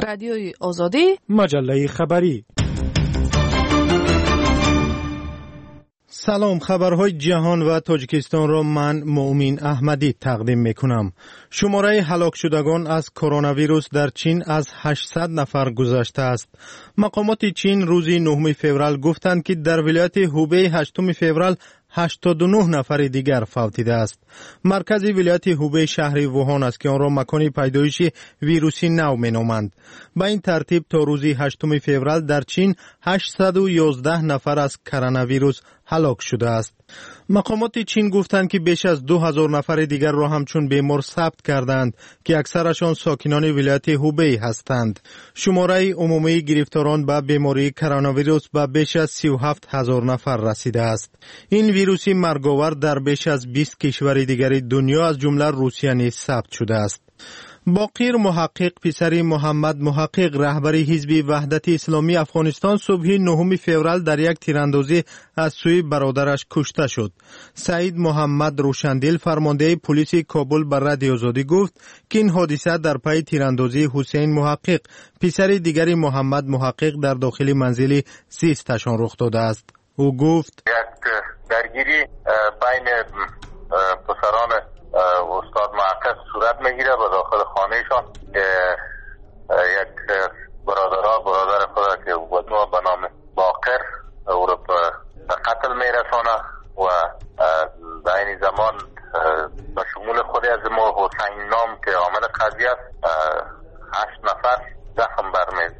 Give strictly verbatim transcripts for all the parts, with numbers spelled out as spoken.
رادیوی آزادی، مجله خبری. سلام، خبرهای جهان و تاجیکستان را من مؤمن احمدی تقدیم میکنم. شماره هلاک شدگان از کرونا ویروس در چین از هشتصد نفر گذشته است. مقامات چین روز نهم فوریه گفتند که در ولایت هوبی هشتم فوریه هشتاد و نه نفر دیگر فوتیده است. مرکز ولایت هوبی شهر ووهان است که آن را مکان پیدایش ویروس نو مینامند. به این ترتیب تا روز هشتم فوریه در چین هشتصد و یازده نفر از کرونا ویروس هلاک شده است. مقامات چین گفتند که بیش از دو هزار نفر دیگر را همچون بیمار ثبت کردند که اکثرشان ساکنان ولایت هوبی هستند. شماره عمومی گرفتاران به بیماری کرونا ویروس به بیش از سی و هفت هزار نفر رسیده است. این ویروس مرگاور در بیش از بیست کشور دیگر دنیا از جمله روسیه نیز ثبت شده است. باقر محقق پسر محمد محقق رهبر حزب وحدت اسلامی افغانستان صبح نهم فوریه در یک تیراندازی از سوی برادرش کشته شد. سعید محمد روشندل فرمانده پلیس کابل بر رادیو آزادی گفت که این حادثه در پی تیراندازی حسین محقق پسر دیگری محمد محقق در داخل منزل زیستشان رخ داده است. او گفت یک درگیری بین پسران استاد محقق صورت میگیره به داخل خانهشان که یک برادرها برادر خود که به نام باقر او را به قتل میرسانه و در این زمان به شمول خود از ما حسین نام که عامل قضیه است هشت نفر زخم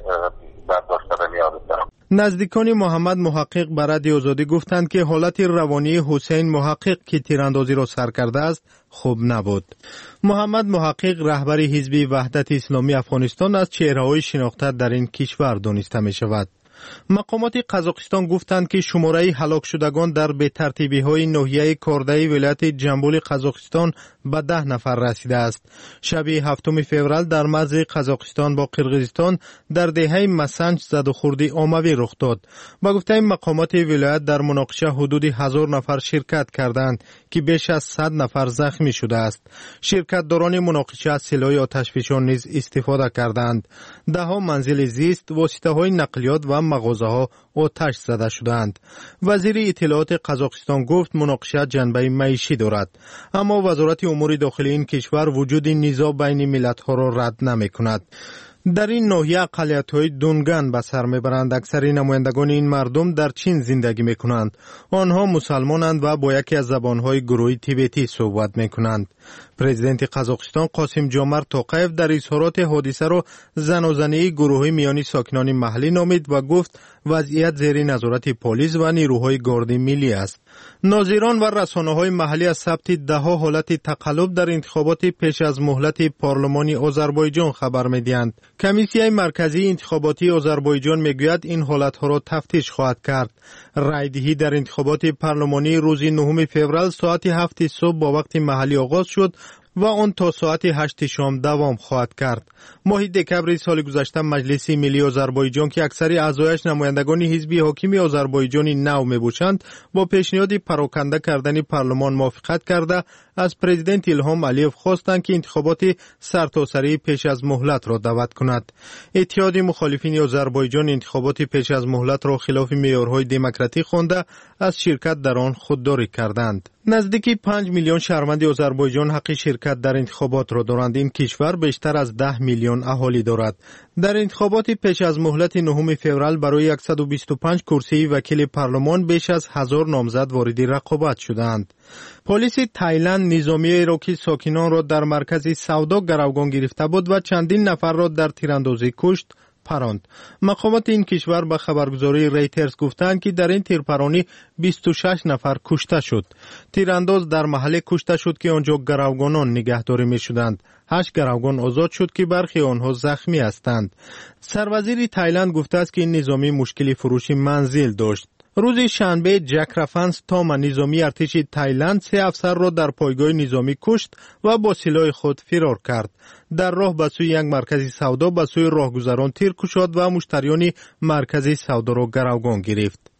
برداشته به نیاد دارم. نزدیکان محمد محقق به رادیو آزادی گفتند که حالت روانی حسین محقق که تیراندازی را سر کرده است خوب نبود. محمد محقق رهبر حزب وحدت اسلامی افغانستان از چهره‌های شناخته در این کشور دانسته می شود. مقامات قزاقستان گفتند که شماره هلاک شدگان در بی‌ترتیبی‌های ناحیه کوردای ولایت جنبول قزاقستان به ده نفر رسیده است. شب هفتم فوریه در مرز قزاقستان با قرقیزستان در دهه مسنج زد و خوردی عمومی رخ داد. با گفته مقامات ولایت در مناقشه حدود هزار نفر شرکت کردند که بیش از صد نفر زخمی شده است. شرکت‌داران مناقشه از سلاح آتشفشان نیز استفاده کردند. ده ها منزل زیست، واسطه‌های نقلیات و مغازه‌ها آتش زده شدند. وزیر اطلاعات قزاقستان گفت مناقشه جنبه معیشی دارد، اما وزارت امور داخلی این کشور وجود نزاع بین ملت‌ها را رد نمی‌کند. در این ناحیه اقلیت‌های دونگان به سر میبرند. اکثر نمایندگان این مردم در چین زندگی میکنند. آنها مسلمانند و با یکی از زبانهای گروهی تیبتی صحبت میکنند. پرزیدنت قزاقستان قاسم جومرت توقیف در اظهارات حادثه را زناشویی گروهی میانی ساکنان محلی نامید و گفت وضعیت زیر نظارت پلیس و نیروهای گارد ملی است. ناظران و رسانه‌های محلی از ثبت ده‌ها حالت تقلب در انتخابات پیش از مهلت پارلمانی آذربایجان خبر می‌دهند. کمیسیون مرکزی انتخاباتی آذربایجان میگوید این حالت‌ها را تفتیش خواهد کرد. رایدهی در انتخابات پارلمانی روز نهم فوریه ساعت هفت صبح با وقت محلی آغاز شد و آن تا ساعت هشت شام دوام خواهد کرد. ماه دکمبر سال گذشته مجلس ملی آذربایجان که اکثر اعضایش نمایندگان حزب حاکم آذربایجان نو میباشند با پیشنهاد پراکنده کردن پارلمان موافقت کرده از پرزیدنت الهام علیف خواستند که انتخابات سرتاسری پیش از مهلت را دعوت کند. اتحاد مخالفین آذربایجان انتخابات پیش از مهلت را خلاف معیارهای دموکراتیک خوانده از شرکت در آن خودداری کردند. نزدیک پنج میلیون شهروند آذربایجان حق شرکت در انتخابات را دارند. این کشور بیشتر از ده میلیون اهالی دارد. در انتخابات پیش از مهلت نهم فوریه برای صد و بیست و پنج کرسی وکیل پارلمان بیش از هزار نامزد وارد رقابت شدند. پلیس تایلند نظامی را که ساکنان را در مرکز سودا گروگان گرفته بود و چندین نفر را در تیراندازی کشت پراند. مقامات این کشور به خبرگزاری ریترز گفتند که در این تیرپرانی بیست و شش نفر کشته شد. تیرانداز در محل کشته شد که آنجا گروگانان نگهداری می شدند. هشت گروگان آزاد شد که برخی آنها زخمی هستند. سروزیر تایلند گفته است که این نظامی مشکل فروش منزل داشت. روز شنبه جک رفنس تام نظامی ارتش تایلند سه افسر را در پایگاه نظامی کشت و با سلاح خود فرار کرد. در راه به سوی یک مرکز سودا به سوی راهگذران تیر کشید و مشتریان مرکز سودا را گروگان گرفت.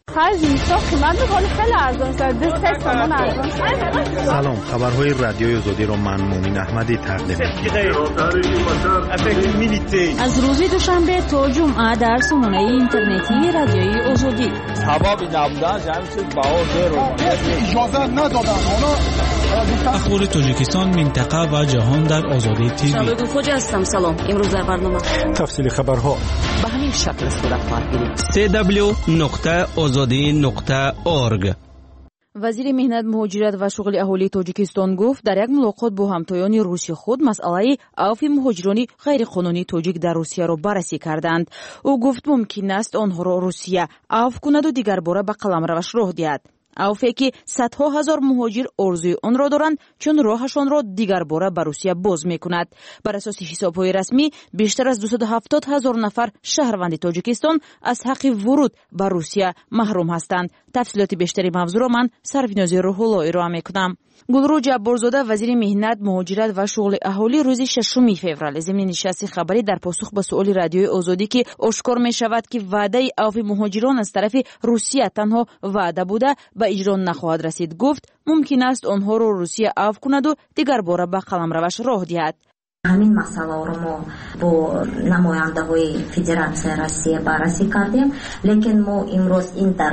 سلام، خبرهای رادیوی آزادی را من مومن احمدی تقدیم می‌کنم. از روز دوشنبه تا جمعه در سامانه اینترنتی رادیوی آزادی. سبب نبودن جمعیت باور رو اجازه ندادن. اخبار تاجیکستان، منطقه و جهان در آزادی تیوی. شباب خوش هستم. سلام. امروز در برنامه تفصیل خبرها به همین شکل صورت خواهد گرفت. سی دبلیو نقطه آزادی نقطه اورگ. وزیر مهنت، مهاجرت و شغل اهالی تاجیکستان گفت در یک ملاقات با همتایان روسی خود مسئله عفو مهاجران غیرقانونی تاجیک در روسیه را بررسی کردند. او گفت ممکن است آنها را روسیه عفو کند و دیگر باره به قلمروش راه دهد. عفوی که صدها هزار مهاجر آرزوی آن را دارند چون راهشان را دیگر باره به روسیه باز میکند. بر اساس حسابهای رسمی بیشتر از دویست و هفتاد هزار نفر شهروند تاجیکستان از حق ورود به روسیه محروم هستند. تفصیلات بیشتری موضوع را من سرفینازی روح‌الله ارائه میکنم. گلرو جبارزاده، وزیر مهنت، مهاجرت و شغل اهالی، روز ششم فوریه ضمن نشست خبری در پاسخ به سؤال رادیوی آزادی که آشکار می شود که وعده عفو مهاجران از طرف روسیه تنها وعده بوده به اجرا نخواهد رسید، گفت ممکن است آنها را روسیه عفو کند و دیگر باره به قلمروش راه دهد. همین مسئله رو ما با نماینده های فدراسیون روسیه بررسی کردیم، لیکن ما امروز این در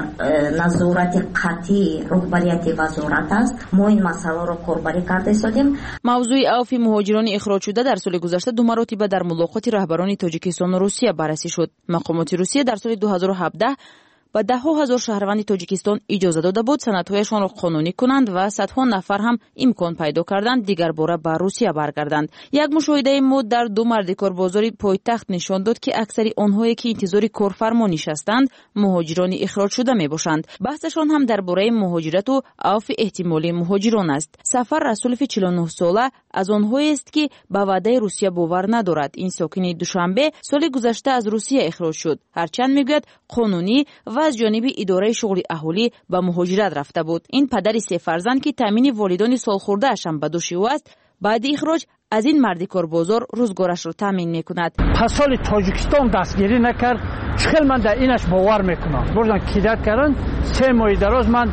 نظارت قطعی رهبریت وزارت است. ما این مسئله رو کاربری کرده شدیم. موضوع عفو مهاجران اخراج شده در سال گذشته دو مرتبه در ملاقات رهبران تاجیکستان و روسیه بررسی شد. مقامات روسیه در سال دو هزار و هفده و ده ها هزار شهروند تاجیکستان اجازه داده بود سندهایشان را قانونی کنند و صدها نفر هم امکان پیدا کردند دیگر باره به روسیه برگردند. یک مشاهده ما در دو مردکار بازار پایتخت نشان داد که اکثر آنهایی که انتظار کارفرما نشستند مهاجران اخراج شده می باشند. بحثشان هم درباره مهاجرت و عفو احتمالی مهاجران است. سفر رسولف چهل و نه ساله از آنهایی است که به وعده روسیه باور ندارد. این ساکن دوشنبه سال گذشته از روسیه اخراج شد، هرچند میگوید قانونی و از جانب اداره شغل اهالی به مهاجرت رفته بود. این پدر سه فرزند که تامین والدان سالخورده اش هم به دوش او است، بعد اخراج از این مردکار بازار روزگارش را تامین میکند. پسال تاجیکستان دستگیری نکرد، چخیل من در اینش باور میکنم. بردن کیدت کردن، سه ماه دراز من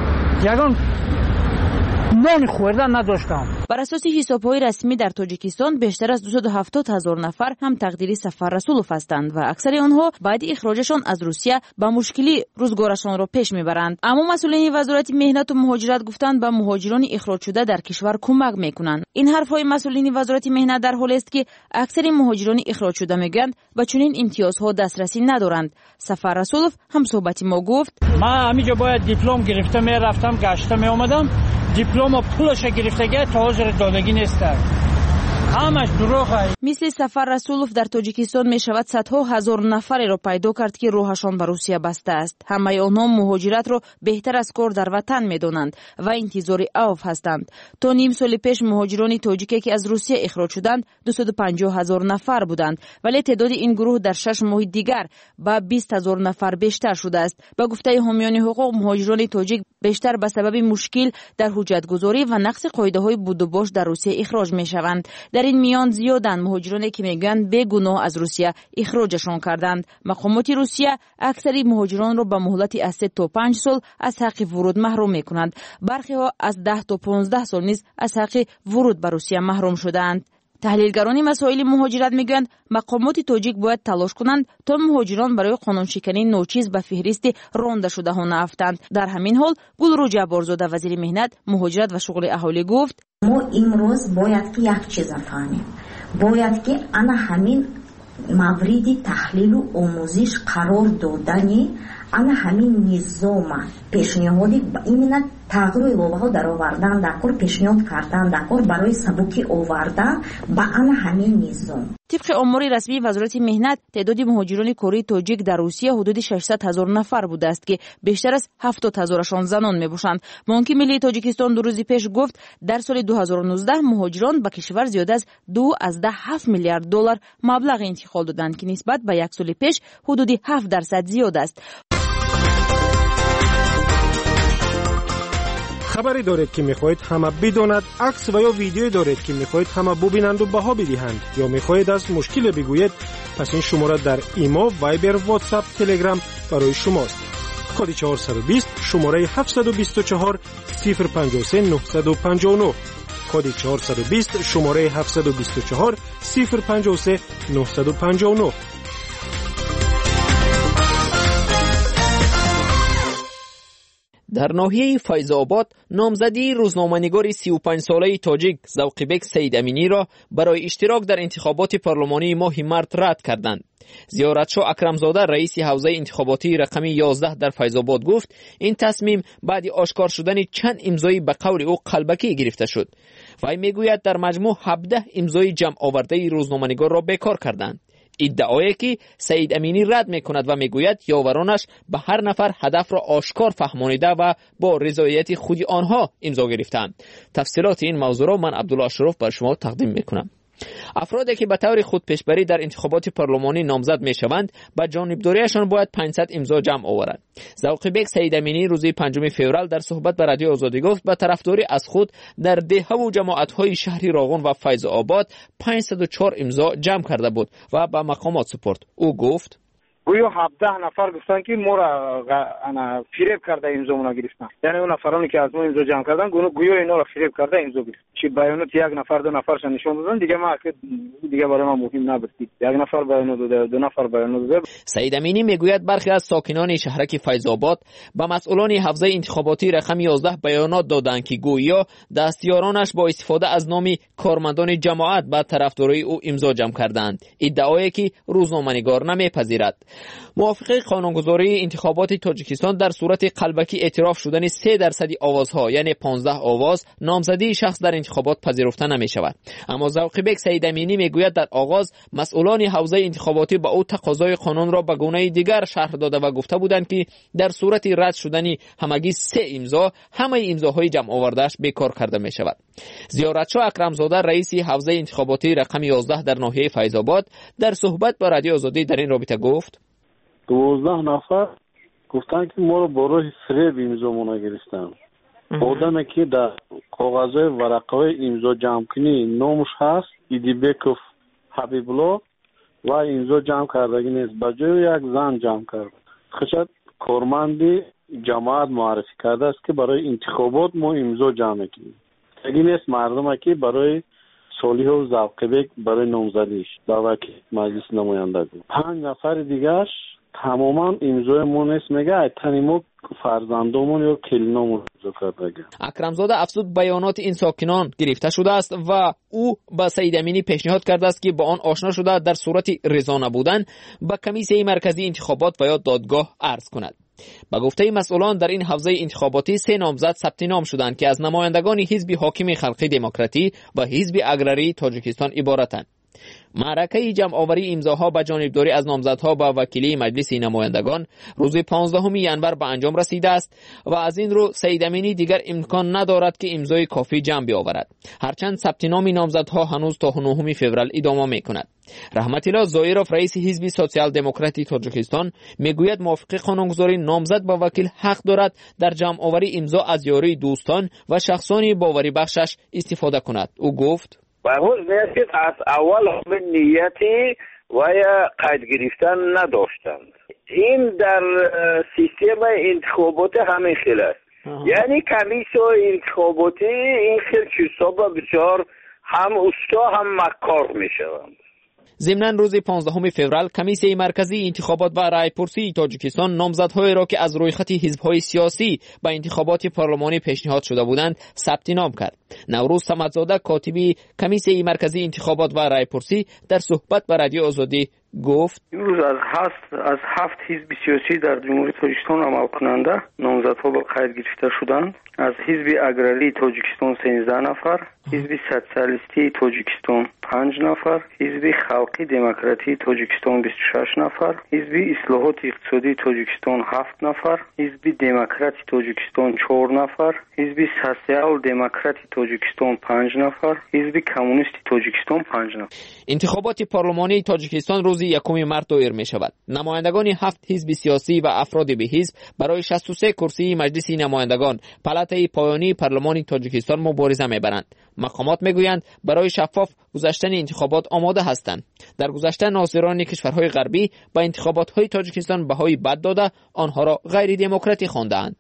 یگان نان خوردن نداشتم. بر اساس حسابهای رسمی در تاجیکستان بیشتر از دویست و هفتاد هزار نفر هم تقدیری سفر رسولف هستند و اکثر آنها بعد اخراجشان از روسیه با مشکلی روزگارشان را پیش میبرند. اما مسئولین وزارت مهنت و مهاجرت گفتند به مهاجران اخراج شده در کشور کمک میکنند. این حرفهای مسئولین وزارت مهنت در حالی است که اکثر مهاجران اخراج شده میگویند به چنین امتیازها دسترسی ندارند. سفر رسولف هم صحبت ما گفت من همینجا باید دیپلم گرفته میرفتم، گشته میآمدم، دیپلم و پولش گرفتگی تا حاضر دادگی نیست. همش دروغه. مثل سفر رسولف در تاجیکستان می شود صدها هزار نفری را پیدا کرد که راهشان به روسیه بسته است. همه آنها مهاجرت را بهتر از کار در وطن می دانند و انتظار عفو هستند. تا نیم سال پیش مهاجران تاجیکی که از روسیه اخراج شدند دویست و پنجاه هزار نفر بودند، ولی تعداد این گروه در شش ماه دیگر به بیست هزار نفر بیشتر شده است. به گفته حامیان حقوق، مهاجران تاجیک بیشتر به سبب مشکل در حجتگذاری و نقض قاعده‌های بود و باش در روسیه اخراج می شوند. در این میان زیادن مهاجرانی که میگن بیگناه از روسیه اخراجشان کردند. مقامات روسیه اکثری مهاجران را به مهلت از سه تا پنج سال از حق ورود محروم میکنند. برخی ها از ده تا پانزده سال نیز از حق ورود به روسیه محروم شدند. تحلیلگران مسائل مهاجرت میگویند مقامات تاجیک باید تلاش کنند تا مهاجران برای قانونشکنی ناچیز به فهرست رانده شده ها نیفتند. در همین حال گلرو جبارزاده، وزیر مهنت، مهاجرت و شغل اهالی گفت ما امروز باید که یک چیز فهمیم، باید که انا همین مورد تحلیل و آموزش قرار دادنی انا همین نظام پیشنهادی ایمنا تغییر لوبه ها در آوردن دکور پیشنهاد کردن دکور برای سبکی آوردن با انا همین نظام. طبق آمار رسمی وزارت مهنت تعداد مهاجران کره تاجیک در روسیه حدود ششصد هزار نفر بوده است که بیشتر از هفتاد هزارشان زنان میباشند. بانک ملی تاجیکستان دو روز پیش گفت در سال دو هزار و نوزده مهاجران به کشور زیاد از دو از ده هفت میلیارد دلار مبلغ انتقال دادند که نسبت به یک سال پیش حدود هفت درصد زیاد است. خبری دارید که میخواهید همه بداند، عکس و یا ویدیویی دارید که میخواهید همه ببینند و بها بدهند، یا میخواهید از مشکل بگویید، پس این شماره در ایما، وایبر، واتساپ، تلگرام برای شماست. کد چهارصد و بیست شماره هفتصد و بیست و چهار صفر پنجاه و سه نهصد و پنجاه و نه، کد چهارصد و بیست شماره هفتصد و بیست و چهار صفر پنجاه و سه نهصد و پنجاه و نه. در ناحیه فیض آباد نامزدی روزنامه‌نگار سی و پنج ساله تاجیک ذوقی‌بک سید امینی را برای اشتراک در انتخابات پارلمانی ماه مارس رد کردند. زیارتشاه اکرمزاده رئیس حوزه انتخاباتی رقم یازده در فیض آباد گفت این تصمیم بعد آشکار شدن چند امضای به قول او قلبکی گرفته شد. وی میگوید در مجموع هفده امضای جمع آورده روزنامه‌نگار را بیکار کردند. ادعایی که سید امینی رد میکند و میگوید یاورانش به هر نفر هدف را آشکار فهمانیده و با رضایت خود آنها امضا گرفتند. تفصیلات این موضوع را من عبدالله اشرف بر شما تقدیم میکنم. افرادی که به طور خودپیشبری در انتخابات پارلمانی نامزد میشوند به جانبداریشان باید پانصد امضا جمع آورند. ذوقی‌بک سید امینی روز پنجم فوریه در صحبت به رادیو آزادی گفت به طرفداری از خود در دهه و جماعت‌های شهری راغون و فیض آباد پانصد و چهار امضا جمع کرده بود و به مقامات سپرد. او گفت گویا هفده نفر گفتن که ما را انا فریب کرده امضا اونا گرفتن، یعنی اون نفرانی که از ما امضا جمع کردن گویا اینا را فریب کرده امضا گرفتن. چی بیانات یک نفر دو نفرش نشون دادن، دیگه ما دیگه برای ما مهم نبود. یک نفر بیان داده، دو نفر بیان داده. سید امینی میگوید برخی از ساکنان شهرک فیض آباد به مسئولان حوزه انتخاباتی رقم یازده بیانات دادند که گویا دستیارانش با استفاده از نام کارمندان جماعت به طرفداری او امضا جمع کردند، ادعایی که روزنامه‌نگار نمیپذیرد. موافق قانونگذاری انتخابات تاجیکستان در صورت قلبکی اعتراف شدن سه درصد آوازها یعنی پانزده آواز نامزدی شخص در انتخابات پذیرفته نمی شود. اما ذوقی‌بک سید امینی میگوید در آغاز مسئولان حوزه انتخاباتی با او تقاضای قانون را به گونه دیگر شرح داده و گفته بودند که در صورت رد شدن همگی سه امضا همه امضاهای جمع آوردهش بیکار کرده می شود. زیارتشاه اکرمزاده رئیس حوزه انتخاباتی رقم یازده در ناحیه فیض آباد در صحبت با رادیو آزادی در این رابطه گفت دوازده نفر گفتن که ما رو با راه فریب امضا مونه گرفتن. آدمی که در کاغذهای ورقهای امضا جمع کنی نامش هست ایدیبکوف حبیب الله و امضا جمع کردگی نیست، بجای یک زن جمع کرد. خشت کارمندی جماعت معرفی کرده است که برای انتخابات ما امضا جمع کنیم. اگه نیست مردم که برای صالح و ذوقی‌بک برای نامزدیش دعوت مجلس نمایندگی. پنج نفر دیگرش تماما امضای ما نیست، میگه تنیمو فرزندامون یا کلینامون امضا کرده. اکرمزاده افزود بیانات این ساکنان گرفته شده است و او با سید امینی پیشنهاد کرده است که با آن آشنا شده در صورت رضا نبودن به کمیسیه مرکزی انتخابات و یا دادگاه عرض کند. با گفته مسئولان در این حوزه انتخاباتی سه نامزد ثبت نام شدند که از نمایندگان حزب حاکم خلقی دموکراتی و حزب اگراری تاجیکستان عبارتند. معرکه جمع آوری امضاها به جانبداری از نامزدها با وکیلی مجلس نمایندگان روز پانزدهم ژانویه به انجام رسیده است و از این رو سید امینی دیگر امکان ندارد که امضای کافی جمع بیاورد، هرچند ثبت نام نامزدها هنوز تا نهم فوریه ادامه میکند. رحمت الله زایروف رئیس حزب سوسیال دموکراتی تاجیکستان میگوید موافق قانونگذاری نامزد با وکیل حق دارد در جمع آوری امضا از یاری دوستان و شخصانی باوری بخشش استفاده کند. او گفت باید نیست از اول همه نیتی و یا قید گرفتن نداشتند. این در سیستم انتخابات همین خیلی است. یعنی کمیسیون انتخاباتی این خیلی چیزها بسیار هم استا هم مکار می شوند. ضمناً روز پانزدهم فوریه کمیسیه مرکزی انتخابات و رایپرسی تاجیکستان نامزدهای را که از روی خط حزب‌های سیاسی به انتخابات پارلمانی پیشنهاد شده بودند ثبت نام کرد. نوروز صمدزاده کاتب کمیسیه مرکزی انتخابات و رایپرسی در صحبت با رادیو آزادی گفت امروز از هفت از هفت حزب سیاسی در جمهوری تاجیکستان عمل کننده نامزدها به قید گرفته شدند. از حزب اگراری تاجیکستان سیزده نفر، حزب سوسیالیستی تاجیکستان پنج نفر، حزب خلقی دموکراتی تاجیکستان بیست و شش نفر، حزب اصلاحات اقتصادی تاجیکستان هفت نفر، حزب دموکراتی تاجیکستان چهار نفر، حزب سوسیال دموکراتی تاجیکستان پنج نفر، حزب کمونیست تاجیکستان پنج نفر. انتخابات پارلمانی تاجیکستان روز روز یکم مارس دایر می شود. نمایندگان هفت حزب سیاسی و افراد به حزب برای شصت و سه کرسی مجلس نمایندگان پلاته پایانی پارلمان تاجیکستان مبارزه میبرند. مقامات میگویند برای شفاف گذشتن انتخابات آماده هستند. در گذشته ناظران کشورهای غربی با انتخابات‌های تاجیکستان بهای بد داده آنها را غیر دموکراتی خواندند.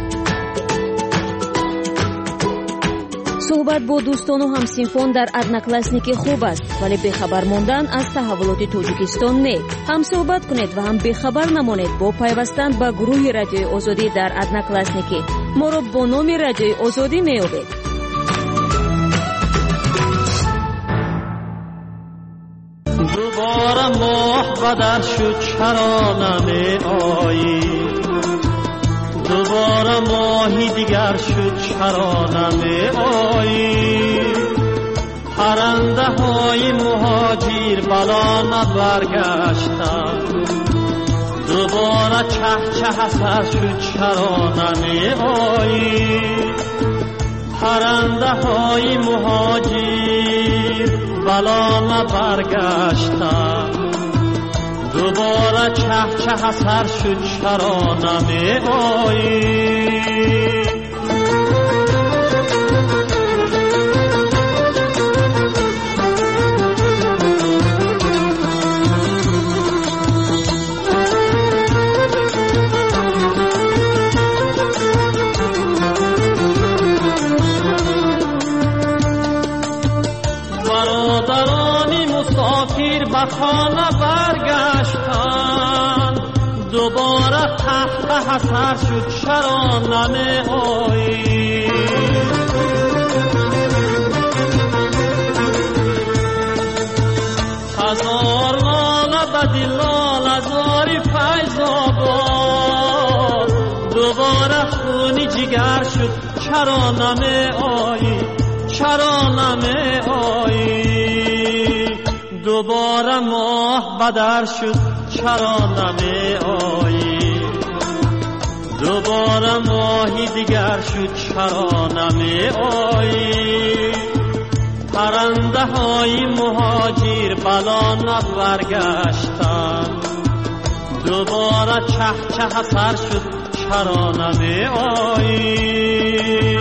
صحبت با دوستان و همسینفان در ادناکلاسنیک خوب است، ولی بخبر ماندن از تحولات تاجیکستان نه. هم صحبت کنید و هم بخبر نمانید با پیوستن به گروه رادیوی آزادی در ادناکلاسنیک. ما را با نام رادیوی آزادی میابید. دوباره ماه بدر شد چرا نمی آیی، دوباره ماهی دیگر شد چرا نمی آیی، پرنده های مهاجر بلا نبرگشتن، دوباره چه چه سر شد چرا نمی آیی، پرنده های مهاجر بلا نبرگشتن، دوباره چه چه سر شد چرا نمی آیی. برادرانی مسافر به خانه برگشتن، دوباره تحت حسر شد چرا نمی آیی، هزار لاله بدی لاله زاری فیض آباد، دوباره خونی جگر شد چرا نمی آیی، چرا نمی آیی، دوباره ماه بدر شد چرا نمی آیی، دوباره ماهی دیگر شد چرا نمی آیی، پرنده های مهاجر بلا نبرگشتن، دوباره چه چه سر شد چرا نمی آیی.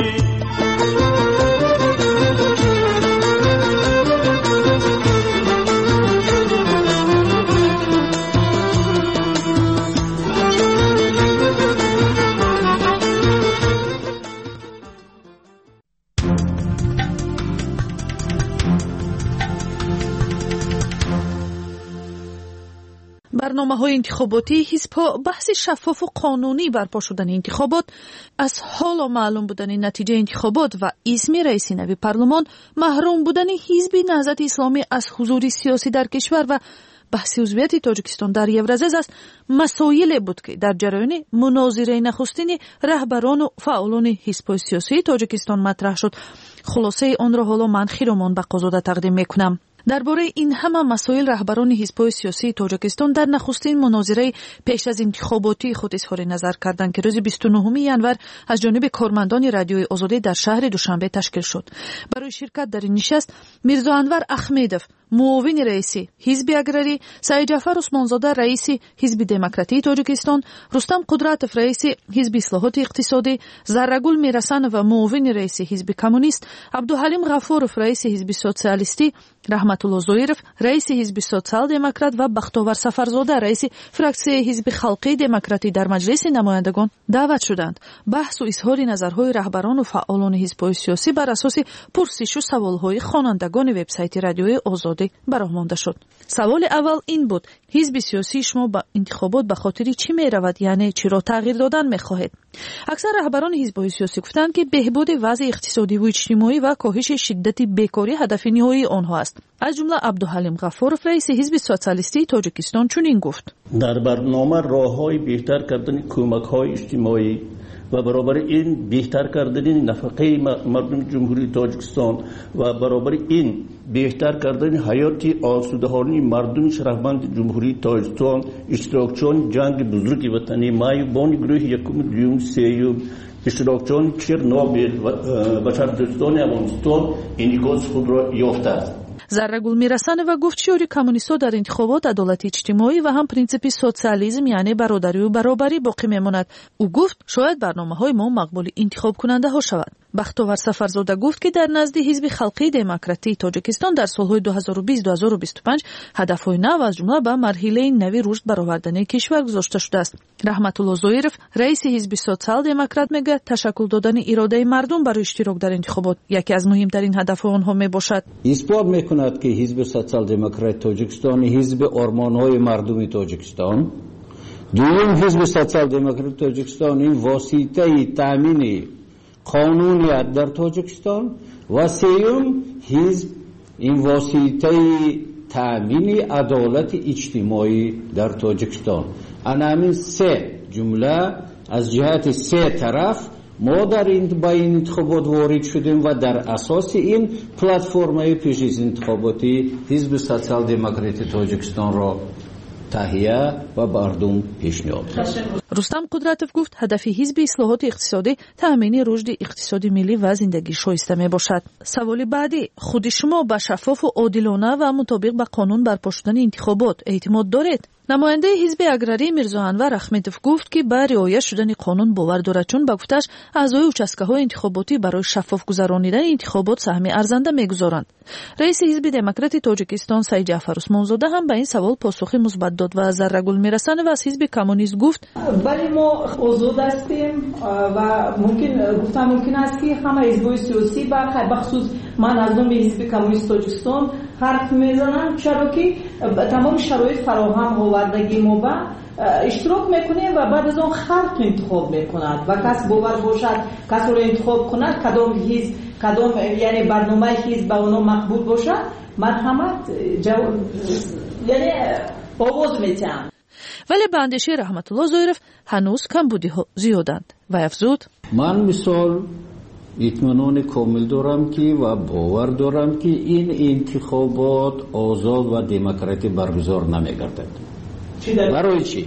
برنامه‌های انتخاباتی حزب‌ها بحث شفاف و قانونی برپا شدن انتخابات، از حالا معلوم بودن نتیجه انتخابات و اسم رئیس نوی پارلمان، محروم بودن حزب نهضت اسلامی از حضور سیاسی در کشور و بحث عضویت تاجیکستان در یورزز است، مسائلی بود که در جریان مناظره نخستین رهبران و فعالان حزب‌های سیاسی تاجیکستان مطرح شد. خلاصه آن را حالا من خیرمان بقازاده تقدیم میکنم. درباره این همه مسائل رهبران حزب‌های سیاسی تاجیکستان در نخستین مناظره پیش از انتخاباتی خود اظهار نظر کردند که روز بیست و نهم ژانویه از جانب کارمندان رادیوی آزادی در شهر دوشنبه تشکیل شد. برای شرکت در این نشست میرزا انور احمدov معاون رئیس حزب اگراری، سعید جعفر عثمانزاده رئیس حزب دموکراتی تاجیکستان، رستم قدرتov رئیس حزب اصلاحات اقتصادی، زرگل میرسن و معاون رئیس حزب کمونیست، عبدالحلیم غفورov رئیس حزب سوسیالیستی، رحمت الله زویرov رئیس حزب سوسیال دموکرات و بختاور سفرزاده رئیس فراکسیه حزب خلقی دموکراتی در مجلس نمایندگان دعوت شدند. بحث و اظهار نظرهای رهبران و فعالان حزب‌های سیاسی بر اساس پرسش و سوال‌های خوانندگان وبسایت رادیوی آزادی برآورده شد. سوال اول این بود: حزب سیاسی شما با انتخابات به خاطر چی می رود؟ یعنی چرا تغییر دادن می خواهید؟ اکثر رهبران حزب‌های سیاسی گفتند که بهبود وضع اقتصادی و اجتماعی و کاهش شدت بیکاری هدف نهایی آنها است. از جمله عبدالحلیم غفورov رئیس حزب سوسیالیستی تاجیکستان چنین گفت: در برنامه راه‌های بهتر کردن کمک‌های اجتماعی و برابر این بهتر کردن نفقه مردم جمهوری تاجیکستان و برابر این بهتر کردن حیات آسودهانی مردم شهروند جمهوری تاجیکستان اشتراکچیان جنگ بزرگ وطنی مای بان گروه یکم دیوم سیوم اشتراکچیان چرنوبیل و بشردوستان افغانستان انعکاس خود را یافته است. заррагул мирасанова гуфт шиори коммунистҳо дар интихобот адолати иҷтимоӣ ва ҳам принсипи социализм яъне бародарию баробарӣ боқӣ мемонад. ӯ гуфт шояд барномаҳои мо мақбули интихобкунандаҳо шавад. бахтовар сафарзода гуфт ки дар назди ҳизби халқии демократии тоҷикистон дар солҳои дуҳазору бист - дуҳазору бисту панҷ ҳадафҳои нав аз ҷумла ба марҳилаи нави рушд баровардани кишвар гузошта шудааст. раҳматулло зоиров раиси ҳизби социал-демократ мегӯяд ташаккул додани иродаи мардум барои иштирок дар интихобот яке аз муҳимтарин ҳадафҳои онҳо мебошад. исбот мекунад ки ҳизби социал-демократи тоҷикистон ҳизби ормонҳои мардуми тоҷикистон. дуюм, ҳизби социал-демократи тоҷикистон ин воситаи таъмини қонуният дар тоҷикистон ва сеюм ҳизб ин воситаи таъмини адолати иҷтимоӣ дар тоҷикистон. ана ҳамин се ҷумла аз ҷиҳати се тараф мо дар ин ба ин интихобот ворид шудем ва дар асоси ин платформаи пешизинтихоботи ҳизби социал-демократи тоҷикистонро таҳия ва мардум пешниҳод кард. рустам қудратов гуфт ҳадафи ҳизби ислоҳоти иқтисодӣ таъмини рушди иқтисоди миллӣ ва зиндагии шоиста мебошад. саволи баъдӣ: худи шумо ба шаффофу одилона ва мутобиқ ба қонун барпо шудани интихобот эътимод доред? намояндаи ҳизби аграрӣ мирзо анвар ахмедов гуфт ки ба риоя шудани қонун бовар дорад, чун ба гуфташ аъзои участкаҳои интихоботӣ барои шаффоф гузаронидани интихобот саҳми арзанда мегузоранд. раиси ҳизби демократи тоҷикистон саид ҷаъфар усмонзода ҳам ба ин савол посухи мусбат дод ва заррагул мирасанова аз ҳизби коммунист гуфт: ولی ما آزاد هستیم و ممکن گفتم ممکن است که همه حزب‌های سیاسی و بخصوص من از نام حزب کمونیست تاجیکستان حرف میزنم، چرا که تمام شرایط فراهم آوردگی ما به اشتراک میکنیم و بعد از آن خلق انتخاب میکند و کس باور باشد کس رو انتخاب کند کدام حزب کدام یعنی برنامه حزب به اونا مقبول باشد مرحمت جواب یعنی آواز میتیم. ولی به اندیشه رحمتالله زویرف هنوز کمبودی‌ها زیادند. و افزود: من مثال اطمینان کامل دارم که و باور دارم که این انتخابات آزاد و دموکراتیک برگزار نمی‌گردد. برای چی؟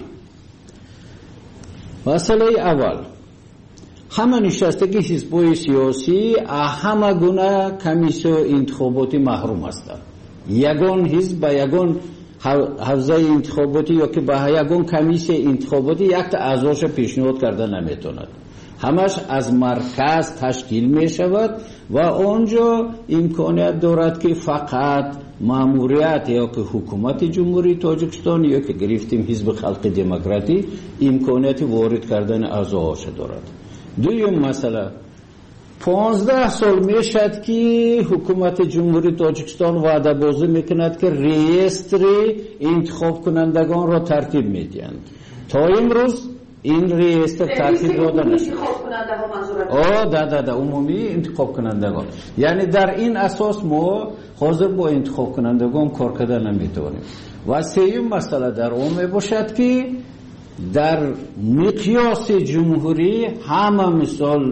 مسئله اول، همه نشستگی حزب‌های سیاسی همه گونه کمیسیون انتخاباتی محروم هستند. یگان حزب با یگان حوزه انتخاباتی یا که به یگان کمیسیون انتخاباتی یک تا اعضاش پیشنهاد کرده نمیتوند. همش از مرکز تشکیل می شود و آنجا امکانیت دارد که فقط ماموریت یا که حکومت جمهوری تاجیکستان یا که گرفتیم حزب خلق دموکراتی امکانیت وارد کردن اعضاش دارد. دوم مسئله، پانزده سال می شد که حکومت جمهوری تاجیکستان وعده بازی میکند که ریستر انتخاب کنندگان را ترتیب میدهند. تا امروز این ریستر ترتیب داده نشد. آه ده ده ده عمومی انتخاب کنندگان. یعنی در این اساس ما حاضر با انتخاب کنندگان کار کردن نمیتوانیم. و سوم مسئله در اون می باشد که در مقیاس جمهوری همه مثال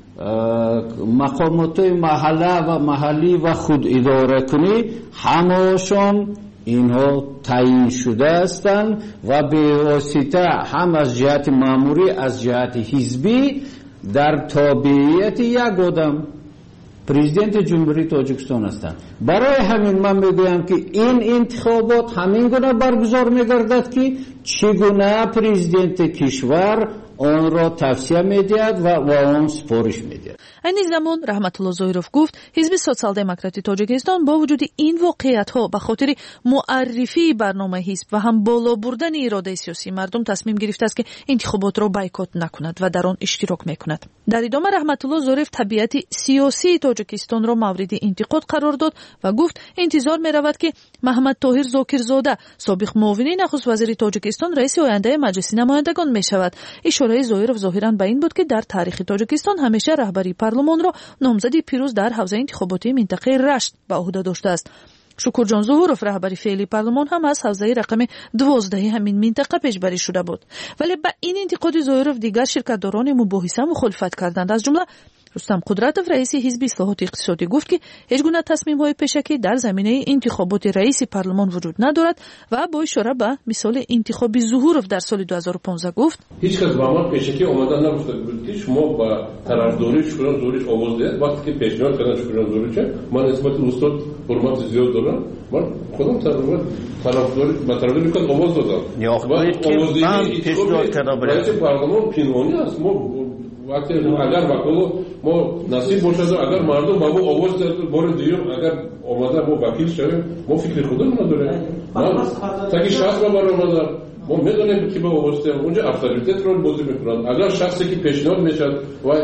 مقامات محله و محلی و خود اداره کنی همه‌شان اینها تعیین شده هستند و به واسطه هم از جهت ماموری از جهت حزبی در تابعیت یک آدم پرزیدنت جمهوری تاجیکستان هستند. برای همین من میگویم که این انتخابات همین گونه برگزار میگردد که چگونه پرزیدنت کشور آن را توصیه میدهد و آن سپارش میدهد. این زمان رحمتالله زویرف گفت حزب سوسیال دموکراتی تاجیکستان با وجود این واقعیت ها به خاطر معرفی برنامه حزب و هم بالا بردن اراده سیاسی مردم تصمیم گرفته است که انتخابات را بایکوت نکند و در آن اشتراک میکند. در ادامه رحمتالله زویرف طبیعت سیاسی تاجیکستان را مورد انتقاد قرار داد و گفت انتظار میرود که محمد طاهر زاکرزاده سابق معاون نخست وزیر تاجیکستان رئیس آینده مجلس نمایندگان میشود. اشاره زویرف ظاهرا به این بود که در تاریخ تاجیکستان همیشه رهبری پارلمان را نامزدی پیروز در حوزه انتخاباتی منطقه رشت به عهده داشته است. شکرجان ظهورов رهبری فعلی پارلمان هم از حوزه رقم دوازده همین منطقه پیشبری شده بود. ولی با این انتقاد ظاهرов دیگر شرکت‌داران مباحثه مخالفت کردند. از جمله рустам қудратов раиси ҳизби ислоҳоти иқтисодӣ гуфт ки ҳеҷ гуна тасмимҳои пешакӣ дар заминаи интихоботи раиси парлумон вуҷуд надорад ва бо ишора ба мисоли интихоби зуҳуров дар соли ду ҳазору понздаҳ гуфт ҳеҷ кас ба ман пешакӣ омада нагуфта буд ки шумо ба тарафдори шукрон зуриш овоз диҳед. вақте ки пешниҳод кардан шукрон зурича ман нисбати устод ҳурмати зиёд дорам. ман худам тарафдори ба тарафдори кас овоз додам. овоздиҳии парлумон пинҳонӣ аст. мо вақте агар вакило мо насиб бошад агар мардум ба мо овоз диҳад бори дуюм агар омада мо вакил шавем мо фикри худам надорем. таки шахс ба баромада мо медонем ки ба овоз диҳем унҷа авторитетро бозӣ мекунад. агар шахсе ки пешниҳод мешавад вай